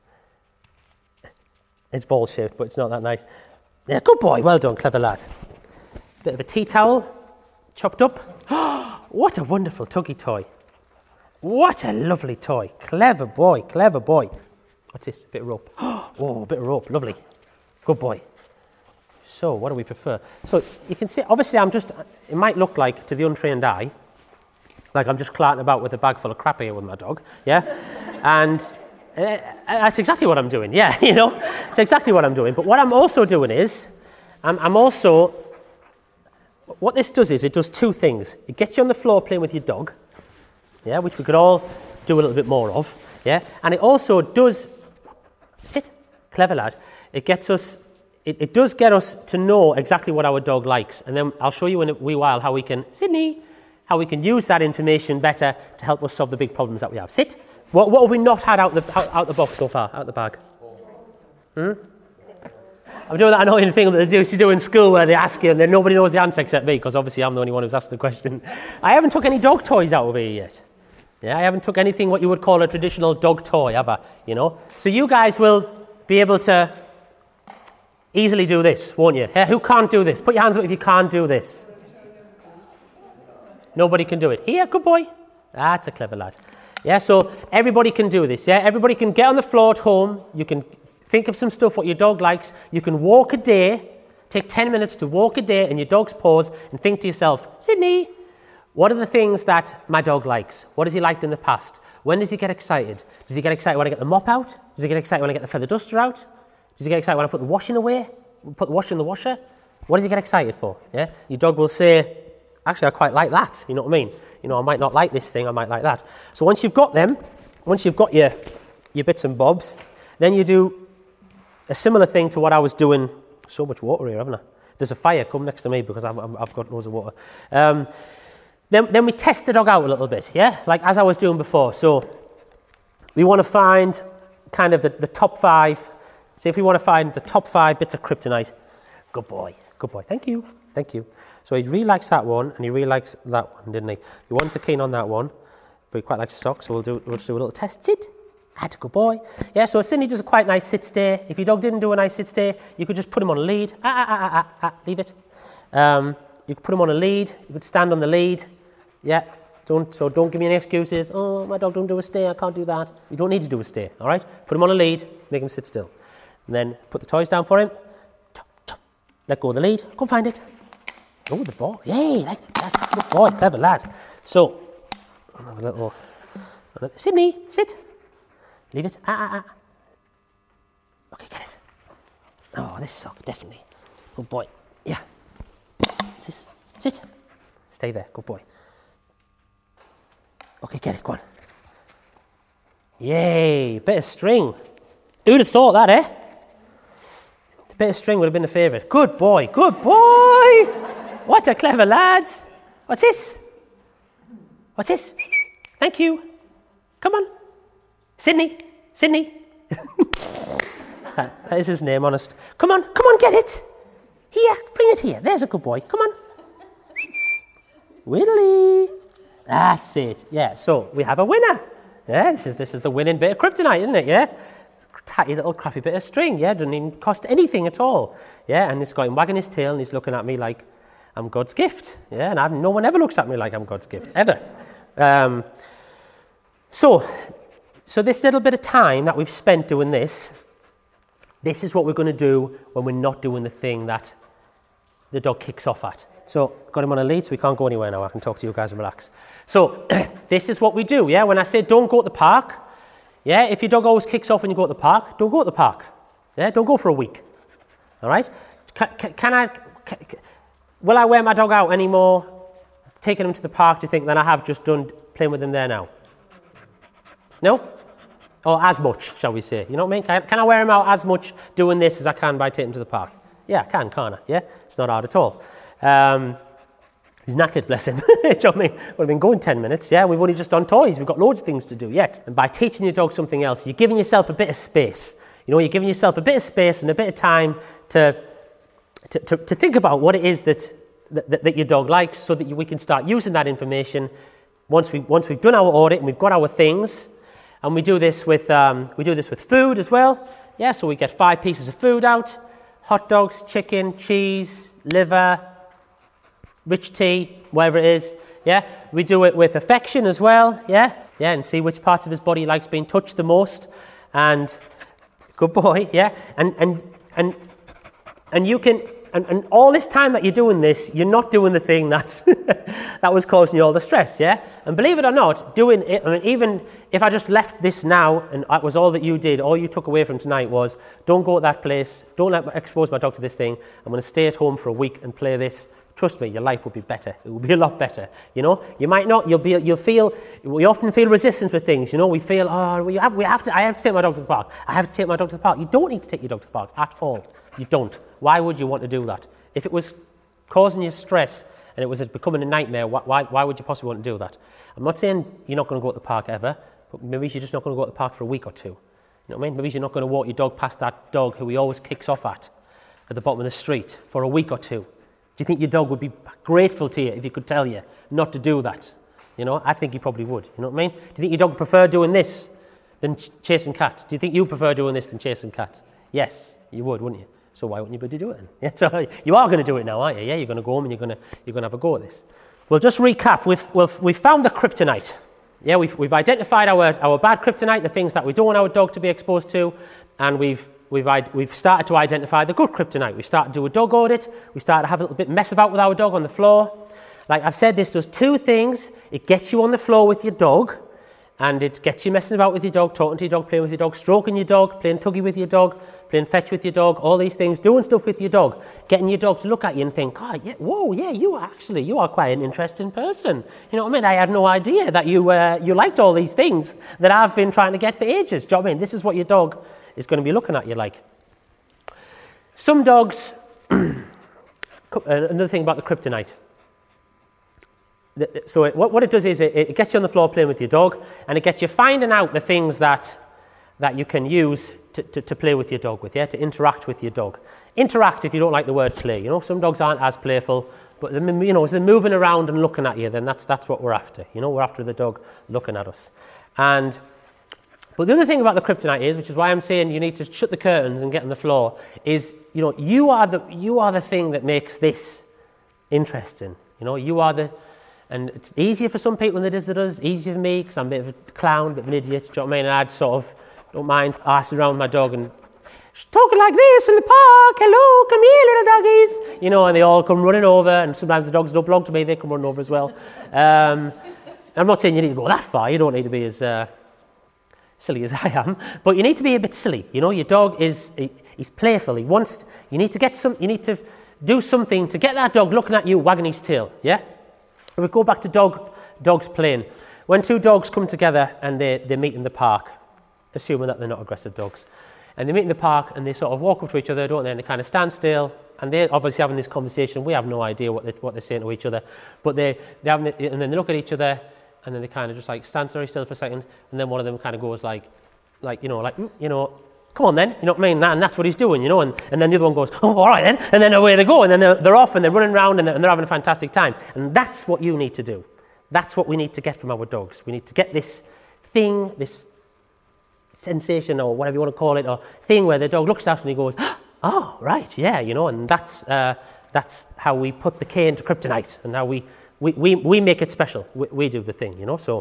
It's ball-shaped, but it's not that nice. Yeah, good boy. Well done, clever lad. Bit of a tea towel, chopped up. What a wonderful tuggy toy. What a lovely toy. Clever boy, clever boy. What's this? A bit of rope. Oh, a bit of rope. Lovely. Good boy. So, what do we prefer? So, you can see, obviously, I'm just, it might look like, to the untrained eye, like I'm just clarting about with a bag full of crap here with my dog. Yeah? And uh, that's exactly what I'm doing. Yeah, you know? It's exactly what I'm doing. But what I'm also doing is, I'm, I'm also... What this does is, it does two things. It gets you on the floor playing with your dog, yeah, which we could all do a little bit more of, yeah. And it also does, sit, clever lad. It gets us, it, it does get us to know exactly what our dog likes. And then I'll show you in a wee while how we can, Sydney, how we can use that information better to help us solve the big problems that we have. Sit. What, what have we not had out the out, out the box so far, out the bag? Hmm? I'm doing that annoying thing that they used to do in school where they ask you and then nobody knows the answer except me, because obviously I'm the only one who's asked the question. I haven't took any dog toys out of here yet. Yeah, I haven't took anything what you would call a traditional dog toy, have I? You know? So you guys will be able to easily do this, won't you? Yeah, who can't do this? Put your hands up if you can't do this. Nobody can do it. Here, good boy. That's a clever lad. Yeah, so everybody can do this, yeah? Everybody can get on the floor at home. You can think of some stuff what your dog likes. You can walk a day, take ten minutes to walk a day in your dog's paws and think to yourself, Sydney, what are the things that my dog likes? What has he liked in the past? When does he get excited? Does he get excited when I get the mop out? Does he get excited when I get the feather duster out? Does he get excited when I put the washing away? Put the washing in the washer? What does he get excited for? Yeah, your dog will say, actually, I quite like that. You know what I mean? You know, I might not like this thing, I might like that. So once you've got them, once you've got your, your bits and bobs, then you do a similar thing to what I was doing. So much water here, haven't I? There's a fire. Come next to me because I've, I've got loads of water. Um, then, then we test the dog out a little bit, yeah? Like as I was doing before. So we want to find kind of the, the top five. See if we want to find the top five bits of kryptonite. Good boy. Good boy. Thank you. Thank you. So he really likes that one and he really likes that one, didn't he? He wasn't so keen on that one, but he quite likes socks. So we'll do, we'll just do a little test. Sit. Lad, good boy. Yeah, so Sydney does a quite nice sit stay. If your dog didn't do a nice sit stay, you could just put him on a lead. Ah, ah, ah, ah, ah, leave it. Um, you could put him on a lead. You could stand on the lead. Yeah, don't, so don't give me any excuses. Oh, my dog don't do a stay, I can't do that. You don't need to do a stay, all right? Put him on a lead, make him sit still. And then put the toys down for him. Chop, chop. Let go of the lead. Go and find it. Oh, the ball. Yay, like that. Good boy, clever lad. So, I'll have a little... Sydney, sit. Leave it. Ah, ah, ah. Okay, get it. Oh, this sock, definitely. Good boy. Yeah. Sit. Sit. Stay there. Good boy. Okay, get it. Go on. Yay. Bit of string. Who'd have thought that, eh? A bit of string would have been a favourite. Good boy. Good boy. What a clever lad. What's this? What's this? Thank you. Come on. Sydney. Sydney. that, that is his name, honest. Come on. Come on, get it. Here. Bring it here. There's a good boy. Come on. Whittly. That's it. Yeah, so we have a winner. Yeah, this is, this is the winning bit of kryptonite, isn't it? Yeah. Tatty little crappy bit of string. Yeah, doesn't even cost anything at all. Yeah, and it's got him wagging his tail and he's looking at me like I'm God's gift. Yeah, and I've, no one ever looks at me like I'm God's gift, ever. Um, so, so this little bit of time that we've spent doing this, this is what we're going to do when we're not doing the thing that the dog kicks off at. So, got him on a lead, so we can't go anywhere now. I can talk to you guys and relax. So, this is what we do, yeah? When I say don't go to the park, yeah? If your dog always kicks off when you go to the park, don't go to the park. Yeah? Don't go for a week. All right? Can, can, can I... Can, will I wear my dog out anymore, taking him to the park, do you think, than I have just done playing with him there now? No? Or as much, shall we say. You know what I mean? Can, can I wear him out as much doing this as I can by taking him to the park? Yeah, I can, can't I? Yeah? It's not hard at all. Um, he's knackered, bless him. Do you know what I mean? We've been going ten minutes, yeah? We've only just done toys. We've got loads of things to do yet. And by teaching your dog something else, you're giving yourself a bit of space. You know, you're giving yourself a bit of space and a bit of time to to, to, to think about what it is that, that, that your dog likes so that you, we can start using that information once, we, once we've done our audit and we've got our things. And we do this with um, we do this with food as well. Yeah, so we get five pieces of food out. Hot dogs, chicken, cheese, liver, rich tea, whatever it is, yeah. We do it with affection as well, yeah. Yeah, and see which parts of his body he likes being touched the most. And good boy, yeah. And and and and you can and, and all this time that you're doing this, you're not doing the thing that that was causing you all the stress, yeah. And believe it or not, doing it. I mean, even if I just left this now and that was all that you did, all you took away from tonight was don't go to that place, don't let expose my dog to this thing. I'm going to stay at home for a week and play this. Trust me, your life will be better. It will be a lot better. You know, you might not. You'll be. You'll feel. We often feel resistance with things. You know, we feel. Oh, we have. We have to. I have to take my dog to the park. I have to take my dog to the park. You don't need to take your dog to the park at all. You don't. Why would you want to do that? If it was causing you stress and it was becoming a nightmare, why? Why would you possibly want to do that? I'm not saying you're not going to go to the park ever, but maybe you're just not going to go to the park for a week or two. You know what I mean? Maybe you're not going to walk your dog past that dog who he always kicks off at, at the bottom of the street for a week or two. Do you think your dog would be grateful to you if he could tell you not to do that? You know, I think he probably would. You know what I mean? Do you think your dog would prefer doing this than ch- chasing cats? Do you think you prefer doing this than chasing cats? Yes, you would, wouldn't you? So why wouldn't you be do it then? Yeah, so you are going to do it now, aren't you? Yeah, you're going to go home and you're going to you're going to have a go at this. We'll just recap. We've we've, we've found the kryptonite. Yeah, we've we've identified our our bad kryptonite, the things that we don't want our dog to be exposed to, and we've We've, we've started to identify the good kryptonite. We've started to do a dog audit. We started to have a little bit mess about with our dog on the floor. Like I've said, this does two things. It gets you on the floor with your dog, and it gets you messing about with your dog, talking to your dog, playing with your dog, stroking your dog, playing tuggy with your dog, playing fetch with your dog, all these things, doing stuff with your dog, getting your dog to look at you and think, God, yeah, whoa, yeah, you are actually, you are quite an interesting person. You know what I mean? I had no idea that you uh, you liked all these things that I've been trying to get for ages. Do you know what I mean? This is what your dog is going to be looking at you like. Some dogs, another thing about the kryptonite. So it, what, what it does is it, it gets you on the floor playing with your dog, and it gets you finding out the things that that you can use to, to, to play with your dog with, yeah, to interact with your dog. Interact if you don't like the word play. You know, some dogs aren't as playful, but you know, as they're moving around and looking at you, then that's that's what we're after. You know, we're after the dog looking at us. And But the other thing about the kryptonite is, which is why I'm saying you need to shut the curtains and get on the floor, is, you know, you are the you are the thing that makes this interesting. You know, you are the, and it's easier for some people than it is for others. Easier for me because I'm a bit of a clown, a bit of an idiot. Do you know what I mean? And I'd sort of don't mind arsing around my dog and she's talking like this in the park. Hello, come here, little doggies. You know, and they all come running over. And sometimes the dogs don't belong to me; they come running over as well. Um, I'm not saying you need to go that far. You don't need to be as uh, silly as I am, but you need to be a bit silly. You know, your dog is he, he's playful. He wants. You need to get some. You need to do something to get that dog looking at you, wagging his tail. Yeah. If we go back to dog dogs playing, when two dogs come together and they they meet in the park, assuming that they're not aggressive dogs, and they meet in the park and they sort of walk up to each other, don't they? And they kind of stand still. And they're obviously having this conversation. We have no idea what, they, what they're saying to each other. But they, they're having it, and then they look at each other, and then they kind of just like stand very still for a second. And then one of them kind of goes like, like you know, like, mm, you know, come on then. You know what I mean? And that's what he's doing, you know. And, and then the other one goes, oh, all right then. And then away they go. And then they're, they're off and they're running around and they're, and they're having a fantastic time. And that's what you need to do. That's what we need to get from our dogs. We need to get this thing, this sensation or whatever you want to call it, or thing where the dog looks at us and he goes, oh, right, yeah, you know, and that's uh, that's how we put the K into kryptonite, and how we we, we, we make it special. We, we do the thing, you know. So,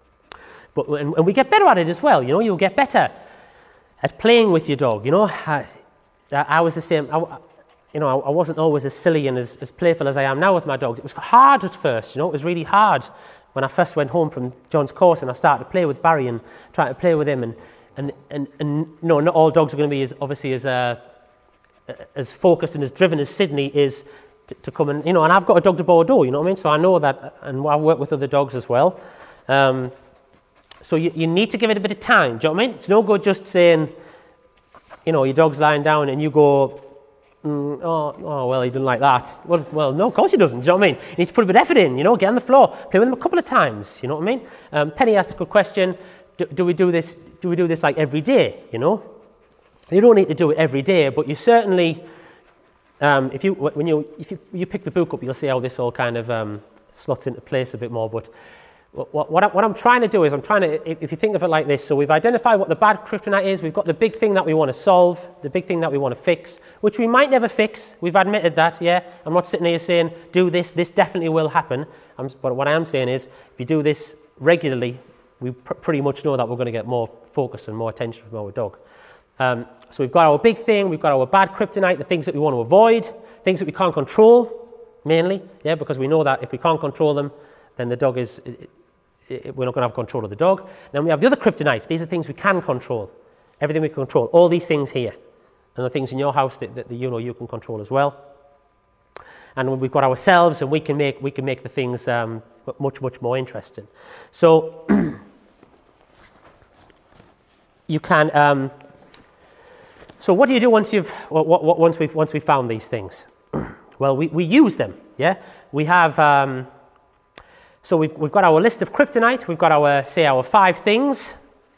but and, and we get better at it as well. You know, you'll get better at playing with your dog. You know, I, I was the same. I, you know, I wasn't always as silly and as, as playful as I am now with my dogs. It was hard at first. You know, it was really hard when I first went home from John's course and I started to play with Barry and try to play with him. And and and, and no, not all dogs are going to be as obviously as uh, as focused and as driven as Sydney is to, to come and, you know, and I've got a dog de Bordeaux, you know what I mean? So I know that, and I work with other dogs as well. Um, so you, you need to give it a bit of time, do you know what I mean? It's no good just saying, you know, your dog's lying down and you go, mm, oh, oh, well, he doesn't like that. Well, well, no, of course he doesn't, do you know what I mean? You need to put a bit of effort in, you know, get on the floor, play with him a couple of times, you know what I mean? Um, Penny asked a good question, do, do we do this, do we do this like every day, you know? You don't need to do it every day, but you certainly, um, if you when you if you, you pick the book up, you'll see how this all kind of um, slots into place a bit more. But what, what, I, what I'm trying to do is I'm trying to, if you think of it like this, so we've identified what the bad kryptonite is, we've got the big thing that we want to solve, the big thing that we want to fix, which we might never fix. We've admitted that, yeah. I'm not sitting here saying, do this, this definitely will happen. I'm, but what I am saying is, if you do this regularly, we pr- pretty much know that we're going to get more focus and more attention from our dog. Um, so we've got our big thing, we've got our bad kryptonite, the things that we want to avoid, things that we can't control, mainly, yeah, because we know that if we can't control them, then the dog is, it, it, we're not going to have control of the dog. Then we have the other kryptonite. These are things we can control, everything we can control, all these things here, and the things in your house that, that, that you know you can control as well. And we've got ourselves, and we can make we can make the things um, much much more interesting. So you can. Um, So what do you do once you've once we've once we've found these things? Well, we, we use them. Yeah, we have. Um, so we've we've got our list of kryptonite. We've got our say our five things.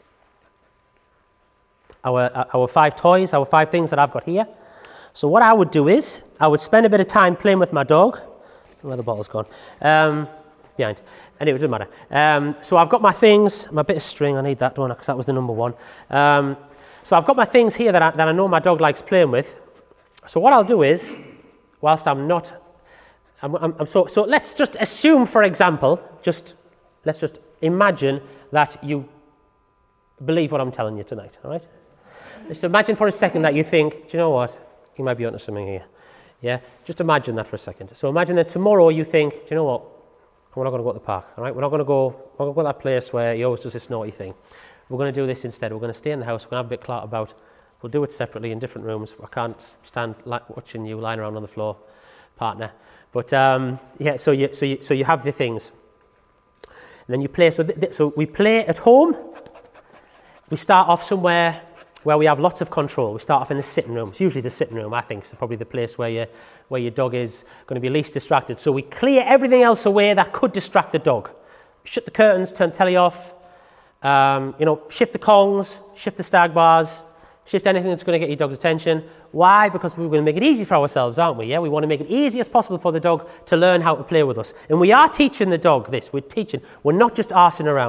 Our uh, our five toys. Our five things that I've got here. So what I would do is I would spend a bit of time playing with my dog. Where the bottle's gone? Um, behind. Anyway, it doesn't matter. Um, so I've got my things. My bit of string. I need that, don't I? Because that was the number one. Um, So I've got my things here that I, that I know my dog likes playing with. So what I'll do is, whilst I'm not, I'm, I'm, I'm so so let's just assume, for example, just let's just imagine that you believe what I'm telling you tonight. All right? Just imagine for a second that you think, do you know what? You might be onto something here. Yeah. Just imagine that for a second. So imagine that tomorrow you think, do you know what? We're not going to go to the park. All right? We're not going to go. We're going to go to that place where he always does this naughty thing. We're going to do this instead. We're going to stay in the house. We're going to have a bit clat about. We'll do it separately in different rooms. I can't stand like watching you lying around on the floor, partner. But um, yeah, so you so you so you have the things, and then you play. So th- th- so we play at home. We start off somewhere where we have lots of control. We start off in the sitting room. It's usually the sitting room, I think, is probably the place where you where your dog is going to be least distracted. So we clear everything else away that could distract the dog. Shut the curtains, turn telly off. Um, you know, shift the Kongs, shift the stag bars, shift anything that's going to get your dog's attention. Why? Because we're going to make it easy for ourselves, aren't we? Yeah, we want to make it easy as possible for the dog to learn how to play with us. And we are teaching the dog this. We're teaching. We're not just arsing around.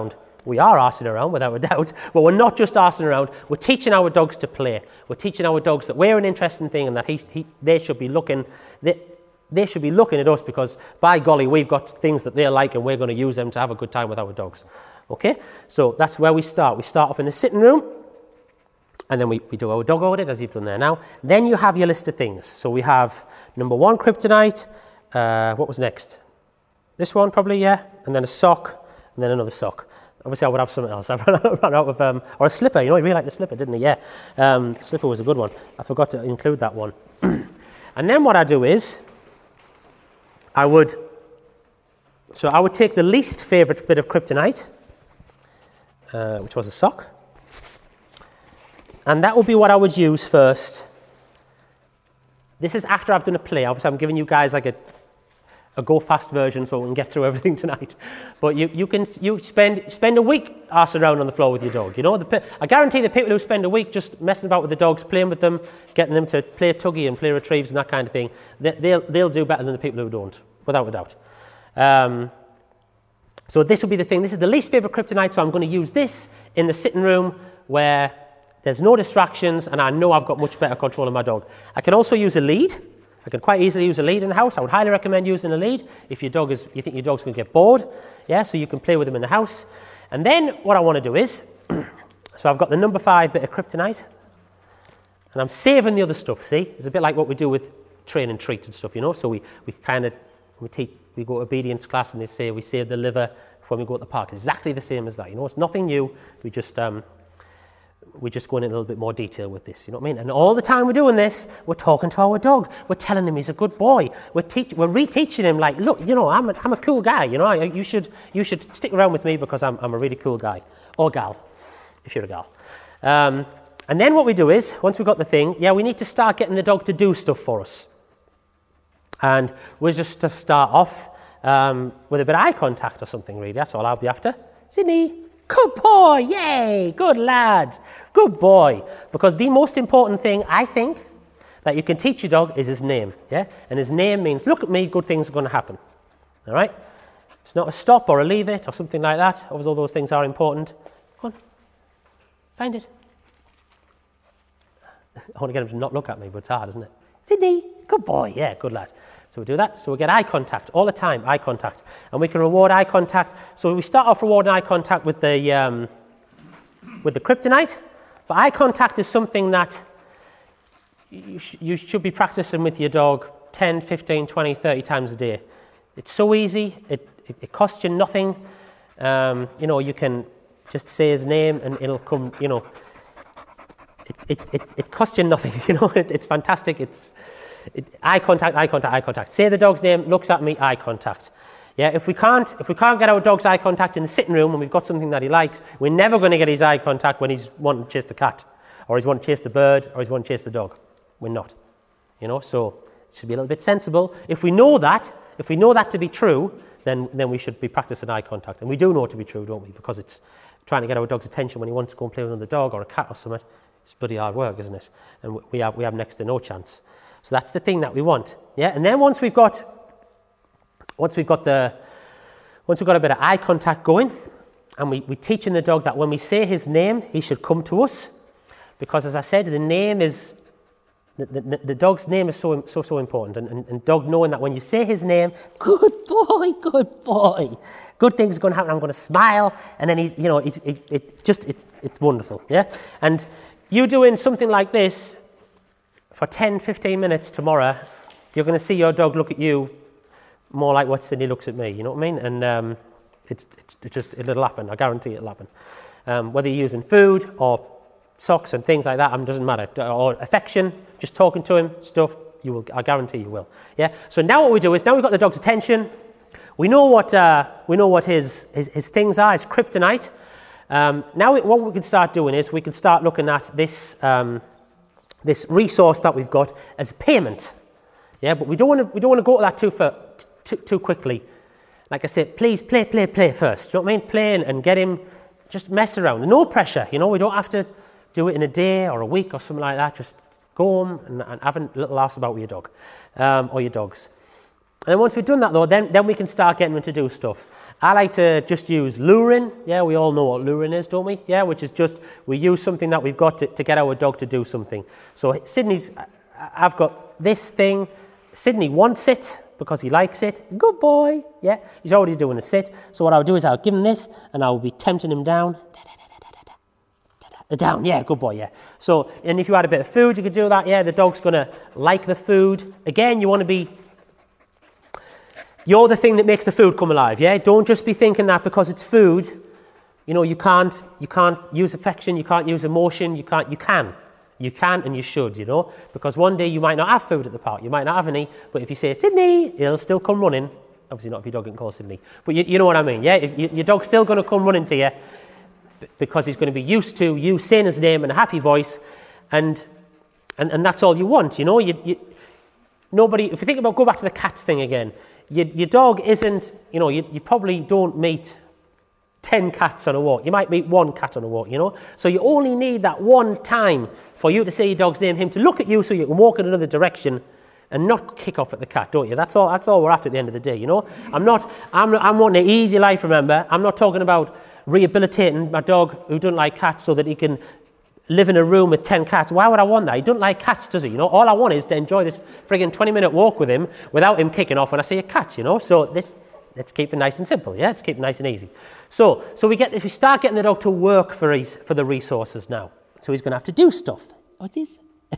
We are arsing around, without a doubt, but we're not just arsing around. We're teaching our dogs to play. We're teaching our dogs that we're an interesting thing and that he, he, they should be looking they, they should be looking at us because, by golly, we've got things that they like and we're going to use them to have a good time with our dogs. Okay? So that's where we start. We start off in the sitting room, and then we, we do our dog audit, as you've done there now. Then you have your list of things. So we have number one, kryptonite. Uh, what was next? This one, probably, yeah. And then a sock, and then another sock. Obviously, I would have something else. I ran out of, um, or a slipper. You know, he really liked the slipper, didn't he? Yeah. Um, slipper was a good one. I forgot to include that one. And then what I do is, I would, so I would take the least favourite bit of kryptonite, uh, which was a sock. And that would be what I would use first. This is after I've done a play. Obviously, I'm giving you guys like a, a go-fast version so we can get through everything tonight. But you, you can you spend spend a week arsing around on the floor with your dog. You know, the, I guarantee the people who spend a week just messing about with the dogs, playing with them, getting them to play tuggy and play retrieves and that kind of thing, they, they'll they'll do better than the people who don't, without a doubt. Um, so this will be the thing. This is the least favourite kryptonite, so I'm going to use this in the sitting room where there's no distractions and I know I've got much better control of my dog. I can also use a lead. I can quite easily use a lead in the house. I would highly recommend using a lead if your dog is, you think your dog's going to get bored. Yeah, so you can play with them in the house. And then what I want to do is, so I've got the number five bit of kryptonite, and I'm saving the other stuff. See, it's a bit like what we do with train and treat and stuff, you know. So we we kind of we teach, we go to obedience class, and they say we save the liver when we go to the park. It's exactly the same as that, you know. It's nothing new. We just um. we just go in a little bit more detail with this, you know what I mean? And all the time we're doing this, we're talking to our dog. We're telling him he's a good boy. We're teach, we're reteaching him, like, look, you know, I'm a, I'm a cool guy, you know. You should you should stick around with me because I'm I'm a really cool guy, or gal, if you're a gal. Um, and then what we do is, once we've got the thing, yeah, we need to start getting the dog to do stuff for us. And we're just to start off um, with a bit of eye contact or something, really. That's all I'll be after. Sydney. Good boy, yay, good lad, good boy. Because the most important thing, I think, that you can teach your dog is his name, yeah? And his name means, look at me, good things are going to happen, all right? It's not a stop or a leave it or something like that. Obviously, all those things are important. Go on, find it. I want to get him to not look at me, but it's hard, isn't it? Sydney, good boy, yeah, good lad. So we do that. So we get eye contact all the time, eye contact. And we can reward eye contact. So we start off rewarding eye contact with the um, with the kryptonite. But eye contact is something that you, sh- you should be practicing with your dog ten, fifteen, twenty, thirty times a day. It's so easy. It, it, it costs you nothing. Um, you know, you can just say his name and it'll come, you know. It, it, it, it costs you nothing, you know. It, it's fantastic. It's... It, eye contact, eye contact, eye contact. Say the dog's name, looks at me, eye contact. Yeah, if we can't, if we can't get our dog's eye contact in the sitting room when we've got something that he likes, we're never going to get his eye contact when he's wanting to chase the cat, or he's wanting to chase the bird, or he's wanting to chase the dog. We're not, you know. So it should be a little bit sensible. If we know that, if we know that to be true, then then we should be practicing eye contact, and we do know it to be true, don't we? Because it's trying to get our dog's attention when he wants to go and play with another dog or a cat or something. It's bloody hard work, isn't it? And we have we have next to no chance. So that's the thing that we want, yeah. And then once we've got, once we've got the, once we've got a bit of eye contact going, and we we teaching the dog that when we say his name, he should come to us, because as I said, the name is, the the, the dog's name is so so so important, and, and and dog knowing that when you say his name, good boy, good boy, good things are going to happen. I'm going to smile, and then he, you know, it it, it just it's it's wonderful, yeah. And you doing something like this for ten, fifteen minutes tomorrow, you're going to see your dog look at you more like what Sydney looks at me, you know what I mean? And um, it's, it's, it's just, it'll happen, I guarantee it'll happen. Um, whether you're using food or socks and things like that, it doesn't matter. Or affection, just talking to him, stuff, you will, I guarantee you will. Yeah. So now what we do is, now we've got the dog's attention, we know what uh, we know what his, his, his things are, his kryptonite. Um, now what we can start doing is, we can start looking at this... Um, this resource that we've got as payment, yeah. But we don't want to we don't want to go to that too for, too too quickly. Like I said, please play, play, play first. You know what I mean? Play and get him, just mess around. No pressure. You know, we don't have to do it in a day or a week or something like that. Just go home and, and have a little laugh about with your dog um, or your dogs. then once we've done that though, then, then we can start getting them to do stuff. I like to just use luring. Yeah, we all know what luring is, don't we? Yeah, which is just, we use something that we've got to, to get our dog to do something. So Sydney's, I've got this thing. Sydney wants it because he likes it. Good boy. Yeah, he's already doing a sit. So what I'll do is I'll give him this and I'll be tempting him down. Down, yeah, good boy, yeah. So, and if you had a bit of food, you could do that. Yeah, the dog's going to like the food. Again, you want to be, you're the thing that makes the food come alive, yeah? Don't just be thinking that because it's food, you know, you can't, you can't use affection, you can't use emotion, you can't, you can. You can and you should, you know, because one day you might not have food at the park, you might not have any, but if you say, Sydney, he'll still come running. Obviously not if your dog can call Sydney, but you, you know what I mean, yeah? If you, your dog's still going to come running to you, because he's going to be used to you saying his name in a happy voice, and and, and that's all you want, you know. You, you, nobody, if you think about, go back to the cats thing again, your, your dog isn't, you know, you, you probably don't meet ten cats on a walk. You might meet one cat on a walk, you know. So you only need that one time for you to say your dog's name, him to look at you so you can walk in another direction and not kick off at the cat, don't you? That's all. That's all we're after at the end of the day, you know. I'm not. I'm. I'm wanting an easy life. Remember, I'm not talking about rehabilitating my dog who doesn't like cats so that he can live in a room with ten cats. Why would I want that? He doesn't like cats, does he? You know, all I want is to enjoy this friggin' twenty minute walk with him without him kicking off when I see a cat, you know. So this, let's keep it nice and simple, yeah. Let's keep it nice and easy. So, so we get if we start getting the dog to work for his for the resources now. So he's going to have to do stuff. What's this?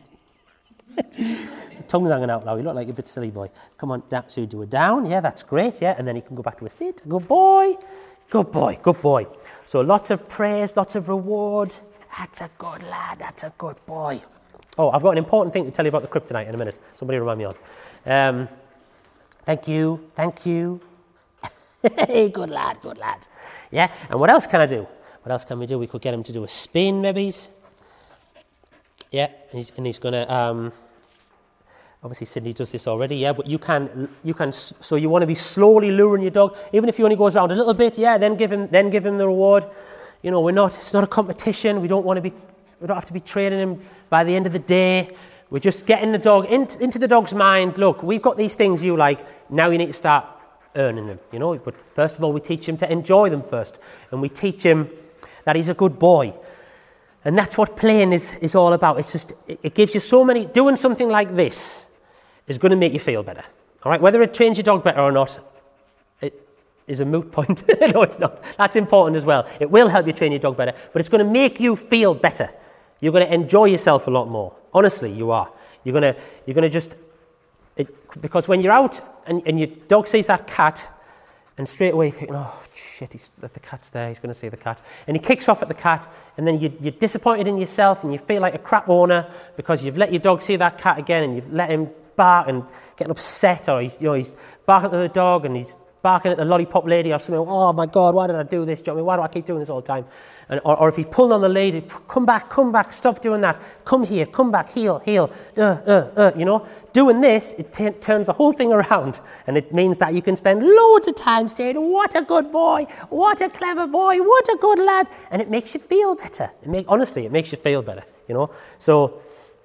Tongue's hanging out now. You look like a bit silly boy. Come on, down, so you do a down. Yeah, that's great. Yeah, and then he can go back to a sit. Good boy. Good boy, good boy. So lots of praise, lots of reward. That's a good lad, that's a good boy. Oh, I've got an important thing to tell you about the kryptonite in a minute. Somebody remind me on. Um, thank you, thank you. Hey, good lad, good lad. Yeah, and what else can I do? What else can we do? We could get him to do a spin, maybe. Yeah, and he's, and he's going to... Um, Obviously, Sydney does this already, yeah, but you can, you can, so you want to be slowly luring your dog, even if he only goes around a little bit, yeah, then give him, then give him the reward. You know, we're not, it's not a competition. We don't want to be, we don't have to be training him by the end of the day. We're just getting the dog into, into the dog's mind. Look, we've got these things you like. Now you need to start earning them, you know. But first of all, we teach him to enjoy them first, and we teach him that he's a good boy. And that's what playing is, is all about. It's just, it, it gives you so many, doing something like this is going to make you feel better. All right, whether it trains your dog better or not, it is a moot point. No, it's not. That's important as well. It will help you train your dog better, but it's going to make you feel better. You're going to enjoy yourself a lot more. Honestly, you are. You're going to, you're going to just, it, because when you're out and, and your dog sees that cat, and straight away you think, oh, shit, he's, the cat's there, he's going to see the cat. And he kicks off at the cat, and then you, you're disappointed in yourself, and you feel like a crap owner because you've let your dog see that cat again, and you've let him bark and getting upset, or he's, you know, he's barking at the dog and he's barking at the lollipop lady or something. Oh my God, why did I do this? Do you know what I mean? Why do I keep doing this all the time? And, or, or if he's pulling on the lady, come back, come back, stop doing that. Come here, come back, heel, heel, uh, uh, uh, you know. Doing this, it t- turns the whole thing around, and it means that you can spend loads of time saying, what a good boy, what a clever boy, what a good lad, and it makes you feel better. It make, honestly, it makes you feel better, you know. So,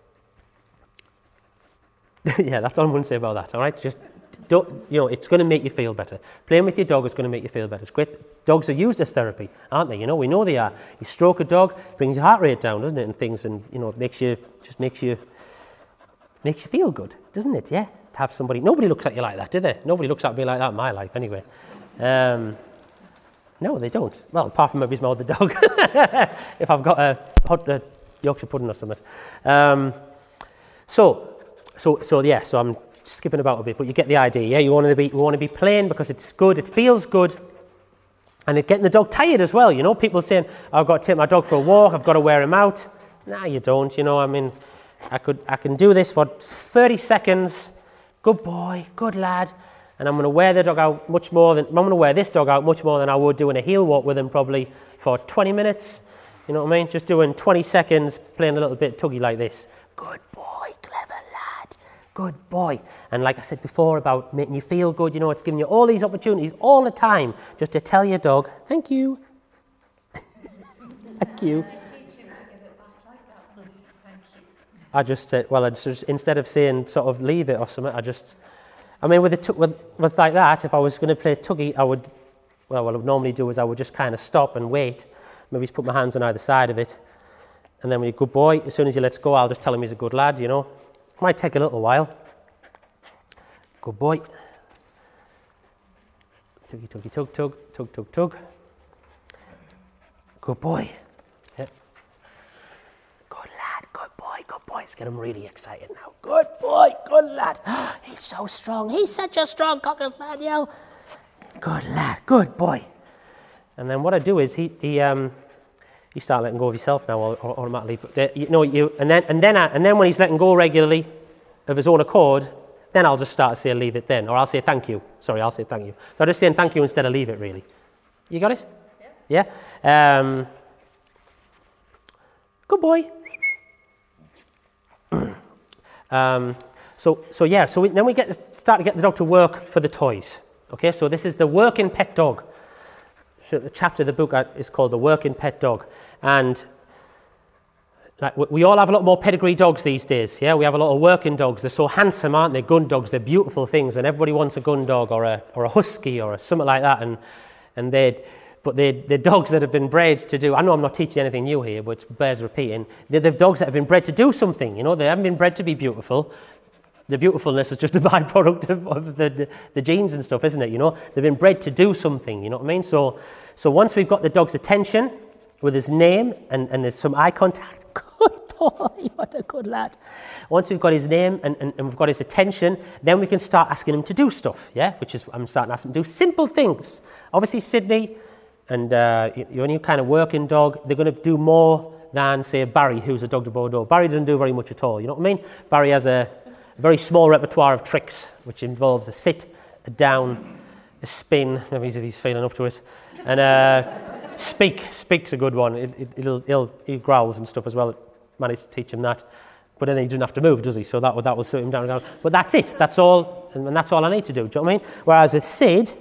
yeah, that's all I'm going to say about that, all right? Just, don't, you know, it's going to make you feel better. Playing with your dog is going to make you feel better. It's great. Dogs are used as therapy, aren't they? You know, we know they are. You stroke a dog, brings your heart rate down, doesn't it, and things, and, you know, it makes you, just makes you, makes you feel good, doesn't it, yeah? To have somebody, nobody looks at you like that, do they? Nobody looks at me like that in my life, anyway. Um, no, they don't. Well, apart from maybe smell the dog. If I've got a hot a Yorkshire pudding or something. Um, so, So, so yeah, so I'm skipping about a bit, but you get the idea, yeah? You want to be, you want to be playing because it's good, it feels good, and it's getting the dog tired as well, you know? People saying, I've got to take my dog for a walk, I've got to wear him out. Nah, you don't, you know, I mean, I could, I can do this for thirty seconds, good boy, good lad, and I'm going to wear the dog out much more than, I'm going to wear this dog out much more than I would doing a heel walk with him probably for twenty minutes, you know what I mean? Just doing twenty seconds, playing a little bit tuggy like this. Good boy, clever lad, good boy. And like I said before about making you feel good, you know, it's giving you all these opportunities all the time just to tell your dog, thank you. Thank you. I just said, well, I just, instead of saying sort of leave it or something, I just, I mean, with, a with, with like that, if I was going to play tuggy, I would, well, what I would normally do is I would just kind of stop and wait, maybe just put my hands on either side of it, and then when you're a good boy, as soon as he lets go, I'll just tell him he's a good lad, you know. It might take a little while. Good boy. Tuggy, tuggy, tug, tug, tug, tug, tug. Good boy. Yeah. Good lad, good boy, good boy. Let's get him really excited now. Good boy, good lad. He's so strong. He's such a strong Cocker Spaniel. Good lad, good boy. And then what I do is he he um you start letting go of yourself now automatically. But uh, you know you and then and then I, and then when he's letting go regularly of his own accord, then I'll just start to say leave it then, or I'll say thank you. Sorry, I'll say thank you. So I'm just saying thank you instead of leave it. Really, you got it? Yeah. Yeah. Um, good boy. um, so so yeah. So we, then we get to start to get the dog to work for the toys. Okay. So this is the working pet dog. So the chapter of the book is called The Working Pet Dog. And like, we all have a lot more pedigree dogs these days. Yeah, we have a lot of working dogs. They're so handsome, aren't they? Gun dogs, they're beautiful things, and everybody wants a gun dog or a or a husky or a, something like that. And and they, but they they're dogs that have been bred to do. I know I'm not teaching anything new here, but it bears repeating. They're the dogs that have been bred to do something. You know, they haven't been bred to be beautiful. The beautifulness is just a byproduct of, of the, the the genes and stuff, isn't it? You know, they've been bred to do something. You know what I mean? So so once we've got the dog's attention with his name and, and there's some eye contact, good boy, what a good lad. Once we've got his name and, and, and we've got his attention, then we can start asking him to do stuff, yeah? Which is, I'm starting to ask him to do simple things. Obviously, Sydney and uh, your new kind of working dog, they're going to do more than, say, Barry, who's a dog de Bordeaux. Barry doesn't do very much at all, you know what I mean? Barry has a very small repertoire of tricks, which involves a sit, a down, a spin, maybe if he's feeling up to it, and uh, speak. Speak's a good one. It, it, it'll, it'll, he growls and stuff as well. Managed to teach him that, but then he doesn't have to move, does he? So that, that will suit him down and down. But that's it. That's all, and, and that's all I need to do. Do you know what I mean? Whereas with Sid,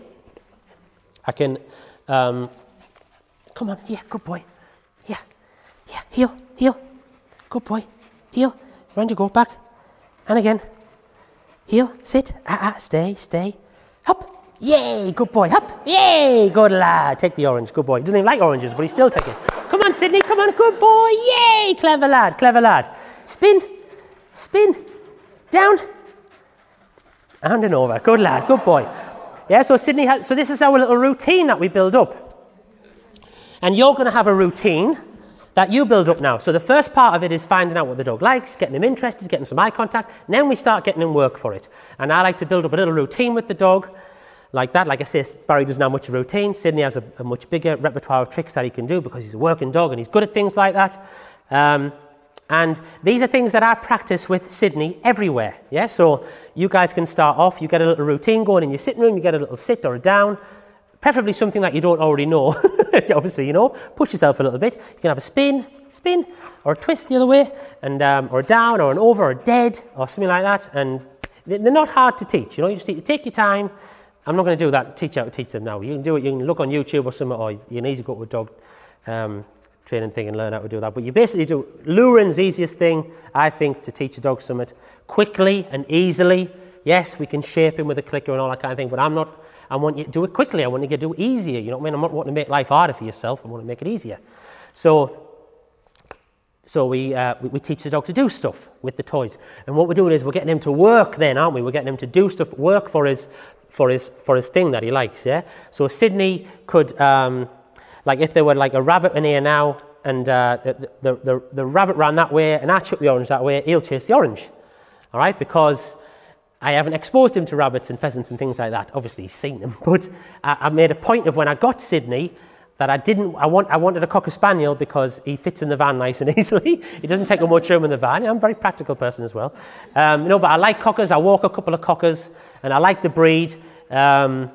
I can, um, come on, here, good boy. Yeah, yeah, heel, heel. Good boy, heel. Round you go, back. And again, heel, sit, ah, ah, stay, stay, hop, yay, good boy, hop, yay, good lad, take the orange, good boy. He doesn't even like oranges, but he's still taking it. Come on, Sydney, come on, good boy, yay, clever lad, clever lad. Spin, spin, down, and and over, good lad, good boy. Yeah, so Sydney, has, so this is our little routine that we build up. And you're going to have a routine that you build up now. So the first part of it is finding out what the dog likes, getting him interested, getting some eye contact, and then we start getting him work for it. And I like to build up a little routine with the dog like that. Like I say, Barry doesn't have much of a routine. Sydney has a, a much bigger repertoire of tricks that he can do because he's a working dog and he's good at things like that. Um, and these are things that I practice with Sydney everywhere. Yeah, so you guys can start off, you get a little routine going in your sitting room, you get a little sit or a down, preferably something that you don't already know. Obviously, you know, push yourself a little bit. You can have a spin, spin, or a twist the other way, and um, or a down, or an over, or a dead, or something like that. And they're not hard to teach. You know, you just need to take your time. I'm not going to do that. Teach you how to teach them now. You can do it. You can look on YouTube or something, or you can easily go to a dog um, training thing and learn how to do that. But you basically do luring's the easiest thing, I think, to teach a dog something quickly and easily. Yes, we can shape him with a clicker and all that kind of thing, but I'm not. I want you to do it quickly. I want you to do it easier. You know what I mean? I'm not wanting to make life harder for yourself. I want to make it easier. So, so we, uh, we we teach the dog to do stuff with the toys. And what we're doing is we're getting him to work. Then, aren't we? We're getting him to do stuff, work for his for his for his thing that he likes. Yeah. So Sydney could, um, like, if there were like a rabbit in here now, and uh, the, the the the rabbit ran that way, and I chuck the orange that way, he'll chase the orange. All right, because I haven't exposed him to rabbits and pheasants and things like that. Obviously, he's seen them, but I, I made a point of when I got Sydney that I didn't. I want. I wanted a Cocker Spaniel because he fits in the van nice and easily. He doesn't take up much room in the van. I'm a very practical person as well. Um, you know, but I like Cockers. I walk a couple of Cockers, and I like the breed. Um,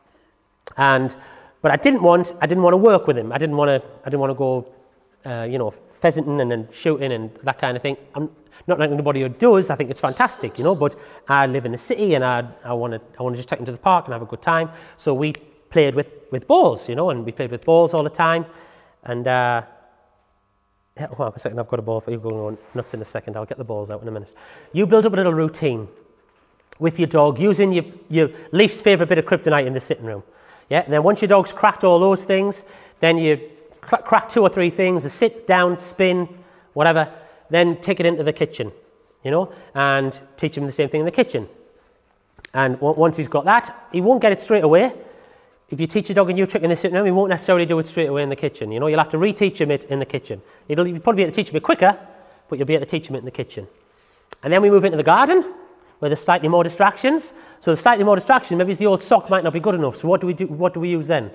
and but I didn't want. I didn't want to work with him. I didn't want to. I didn't want to go. Uh, you know, pheasanting and then shooting and that kind of thing. I'm, Not like anybody who does, I think it's fantastic, you know, but I live in the city and I I want to I want to just take them to the park and have a good time. So we played with, with balls, you know, and we played with balls all the time. And, uh, yeah, well, a second, I've got a ball for you, going on nuts in a second. I'll get the balls out in a minute. You build up a little routine. with your dog using your, your least favourite bit of kryptonite in the sitting room. Yeah, and then once your dog's cracked all those things, then you cr- crack two or three things, a sit, down, spin, whatever, then take it into the kitchen, you know, and teach him the same thing in the kitchen. And w- once he's got that, he won't get it straight away. If you teach your dog a new trick in the sitting room, he won't necessarily do it straight away in the kitchen. You know, you'll have to reteach him it in the kitchen. It'll, you'll probably be able to teach him it quicker, but you'll be able to teach him it in the kitchen. And then we move into the garden, where there's slightly more distractions. So the slightly more distraction, maybe the old sock might not be good enough. So what do we do? What do we use then?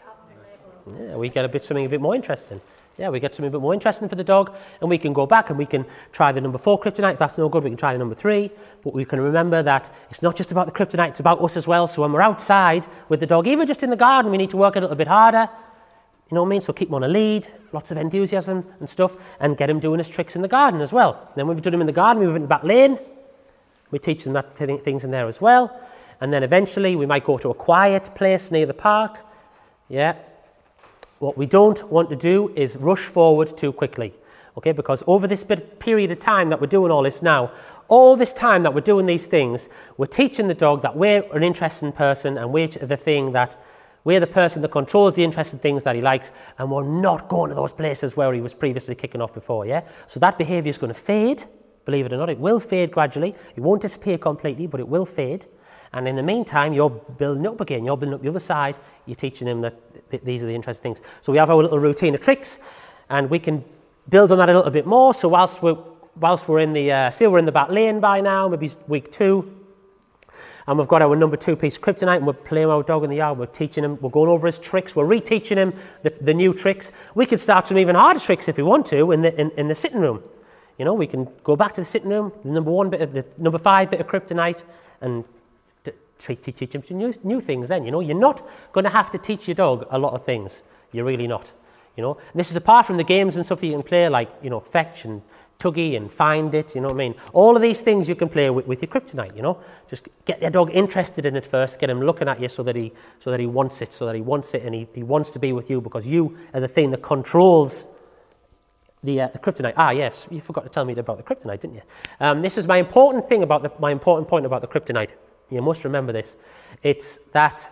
Yeah, we get a bit something a bit more interesting. Yeah, we get something a bit more interesting for the dog, and we can go back and we can try the number four kryptonite. If that's no good, we can try the number three. But we can remember that it's not just about the kryptonite; it's about us as well. So when we're outside with the dog, even just in the garden, we need to work a little bit harder. You know what I mean? So keep him on a lead, lots of enthusiasm and stuff, and get him doing his tricks in the garden as well. And then when we've done him in the garden, we move into the back lane. We teach them that th- things in there as well. And then eventually we might go to a quiet place near the park. Yeah. What we don't want to do is rush forward too quickly. Okay, because over this bit period of time that we're doing all this now, all this time that we're doing these things, we're teaching the dog that we're an interesting person and we're the thing that we're the person that controls the interesting things that he likes, and we're not going to those places where he was previously kicking off before. Yeah. So that behaviour is going to fade. Believe it or not, it will fade gradually. It won't disappear completely, but it will fade. And in the meantime, you're building up again. You're building up the other side. You're teaching them that th- these are the interesting things. So we have our little routine of tricks, and we can build on that a little bit more. So whilst we're, whilst we're in the, uh, say we're in the back lane by now, maybe week two, and we've got our number two piece of kryptonite, and we're playing with our dog in the yard, we're teaching him, we're going over his tricks, we're reteaching him the, the new tricks. We could start some even harder tricks if we want to in the, in, in the sitting room. You know, we can go back to the sitting room, the number one bit of the number five bit of kryptonite, and t- t- teach him some new, new things then. You know, you're not going to have to teach your dog a lot of things. You're really not. You know, and this is apart from the games and stuff that you can play, like, you know, fetch and tuggy and find it, you know what I mean? All of these things you can play with, with your kryptonite, you know? Just get your dog interested in it first, get him looking at you so that he so that he wants it, so that he wants it and he, he wants to be with you because you are the thing that controls The, uh, the kryptonite. Ah, yes, you forgot to tell me about the kryptonite, didn't you? Um, this is my important thing about the, my important point about the kryptonite. You must remember this. It's that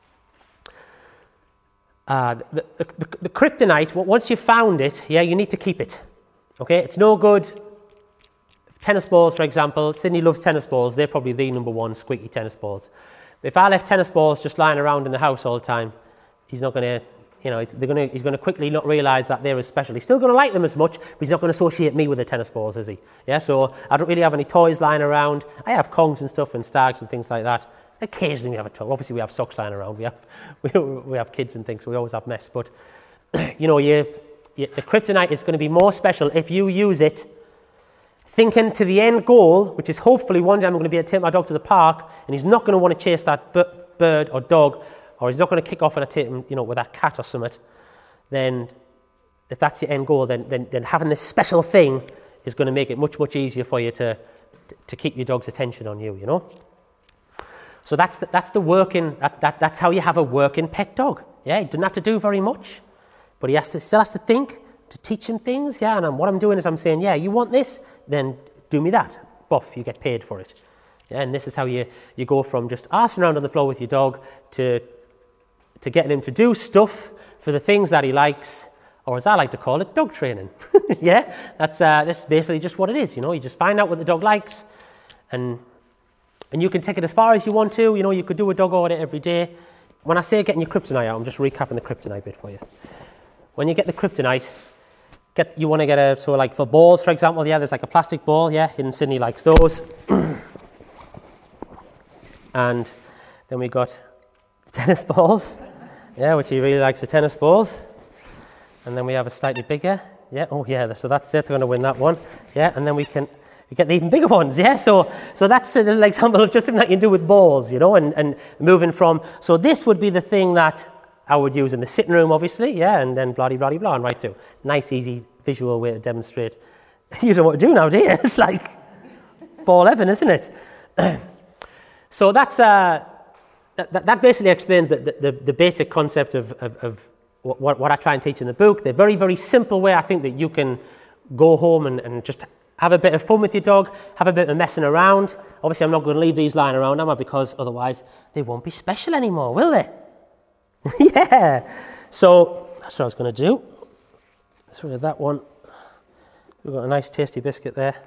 uh, the, the, the, the kryptonite, once you've found it, yeah, you need to keep it. Okay, it's no good. Tennis balls, for example. Sydney loves tennis balls. They're probably the number one squeaky tennis balls. If I left tennis balls just lying around in the house all the time, he's not going to. You know, they're gonna, he's going to quickly not realise that they're as special. He's still going to like them as much, but he's not going to associate me with the tennis balls, is he? Yeah, so I don't really have any toys lying around. I have Kongs and stuff and stags and things like that. Occasionally we have a toy. Obviously we have socks lying around. We have we, we have kids and things, so we always have mess. But, you know, you, you, the kryptonite is going to be more special if you use it thinking to the end goal, which is hopefully one day I'm going to be able to take my dog to the park and he's not going to want to chase that bird or dog, or he's not going to kick off and take him, you know, with that cat or something, then if that's your end goal, then, then, then having this special thing is going to make it much, much easier for you to, to keep your dog's attention on you, you know. So that's the, that's the working, that, that, that's how you have a working pet dog. Yeah, he doesn't have to do very much, but he has to, still has to think, to teach him things, yeah, and I'm, what I'm doing is I'm saying, yeah, you want this, then do me that. Buff, you get paid for it. Yeah, and this is how you, you go from just arsing around on the floor with your dog to to getting him to do stuff for the things that he likes, or as I like to call it, dog training. Yeah, that's uh, that's basically just what it is. You know, you just find out what the dog likes, and and you can take it as far as you want to. You know, you could do a dog audit every day. When I say getting your kryptonite out, I'm just recapping the kryptonite bit for you. When you get the kryptonite, get you want to get a, so like for balls, for example, yeah, there's like a plastic ball, yeah, Hidden Sydney likes those. And then we got tennis balls, yeah, which he really likes the tennis balls. And then we have a slightly bigger, yeah, oh yeah, so that's, they're going to win that one, yeah, and then we can we get the even bigger ones, yeah, so so that's a little example of just something that you can do with balls, you know, and, and moving from, so this would be the thing that I would use in the sitting room, obviously, yeah, and then blah, blah, blah, blah, and right through. Nice, easy, visual way to demonstrate. You don't know what to do now, do you? It's like ball heaven, isn't it? So that's uh, that, that basically explains the, the, the basic concept of, of, of what, what I try and teach in the book. The very, very simple way I think that you can go home and, and just have a bit of fun with your dog, have a bit of messing around. Obviously, I'm not going to leave these lying around, am I? Because otherwise, they won't be special anymore, will they? Yeah. So that's what I was going to do. So with that one, we've got a nice tasty biscuit there.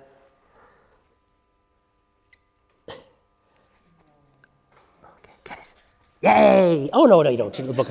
Okay, get it. Yay! Oh, no, no, you don't, you little bugger.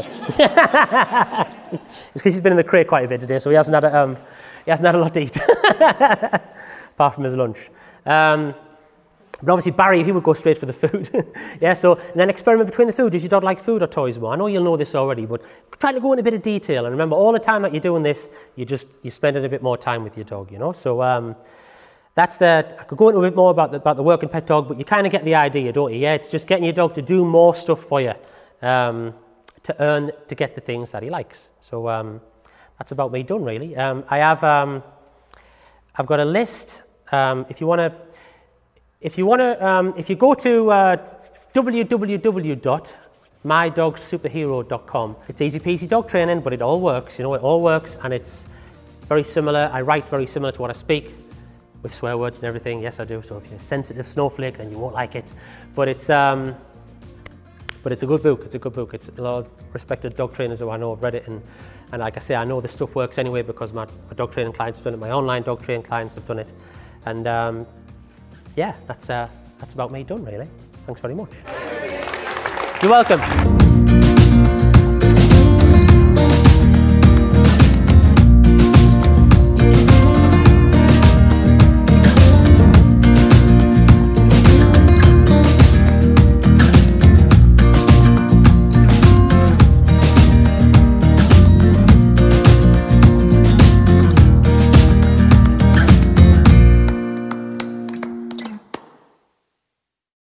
It's because he's been in the crate quite a bit today, so he hasn't had a, um, he hasn't had a lot to eat, apart from his lunch. Um, but obviously, Barry, he would go straight for the food. Yeah, so, and then experiment between the food. Does your dog like food or toys more? I know you'll know this already, but try to go in a bit of detail. And remember, all the time that you're doing this, you just, you're spending a bit more time with your dog, you know? So, um, that's the, I could go into a bit more about the, about the working pet dog, but you kind of get the idea, don't you? Yeah, it's just getting your dog to do more stuff for you, um, to earn, to get the things that he likes. So, um, that's about me done, really. Um, I have, um, I've got a list. Um, if you want to, if you want to, um, if you go to uh, w w w dot my dog superhero dot com, it's easy peasy dog training, but it all works. You know, it all works, and it's very similar. I write very similar to what I speak, with swear words and everything. Yes, I do. So if you're a sensitive snowflake, then you won't like it. But it's, um, but it's a good book. It's a good book. It's a lot of respected dog trainers who I know have read it, and. And like I say, I know this stuff works anyway because my, my dog training clients have done it, my online dog training clients have done it. And um, yeah, that's, uh, that's about me done, really. Thanks very much. You're welcome.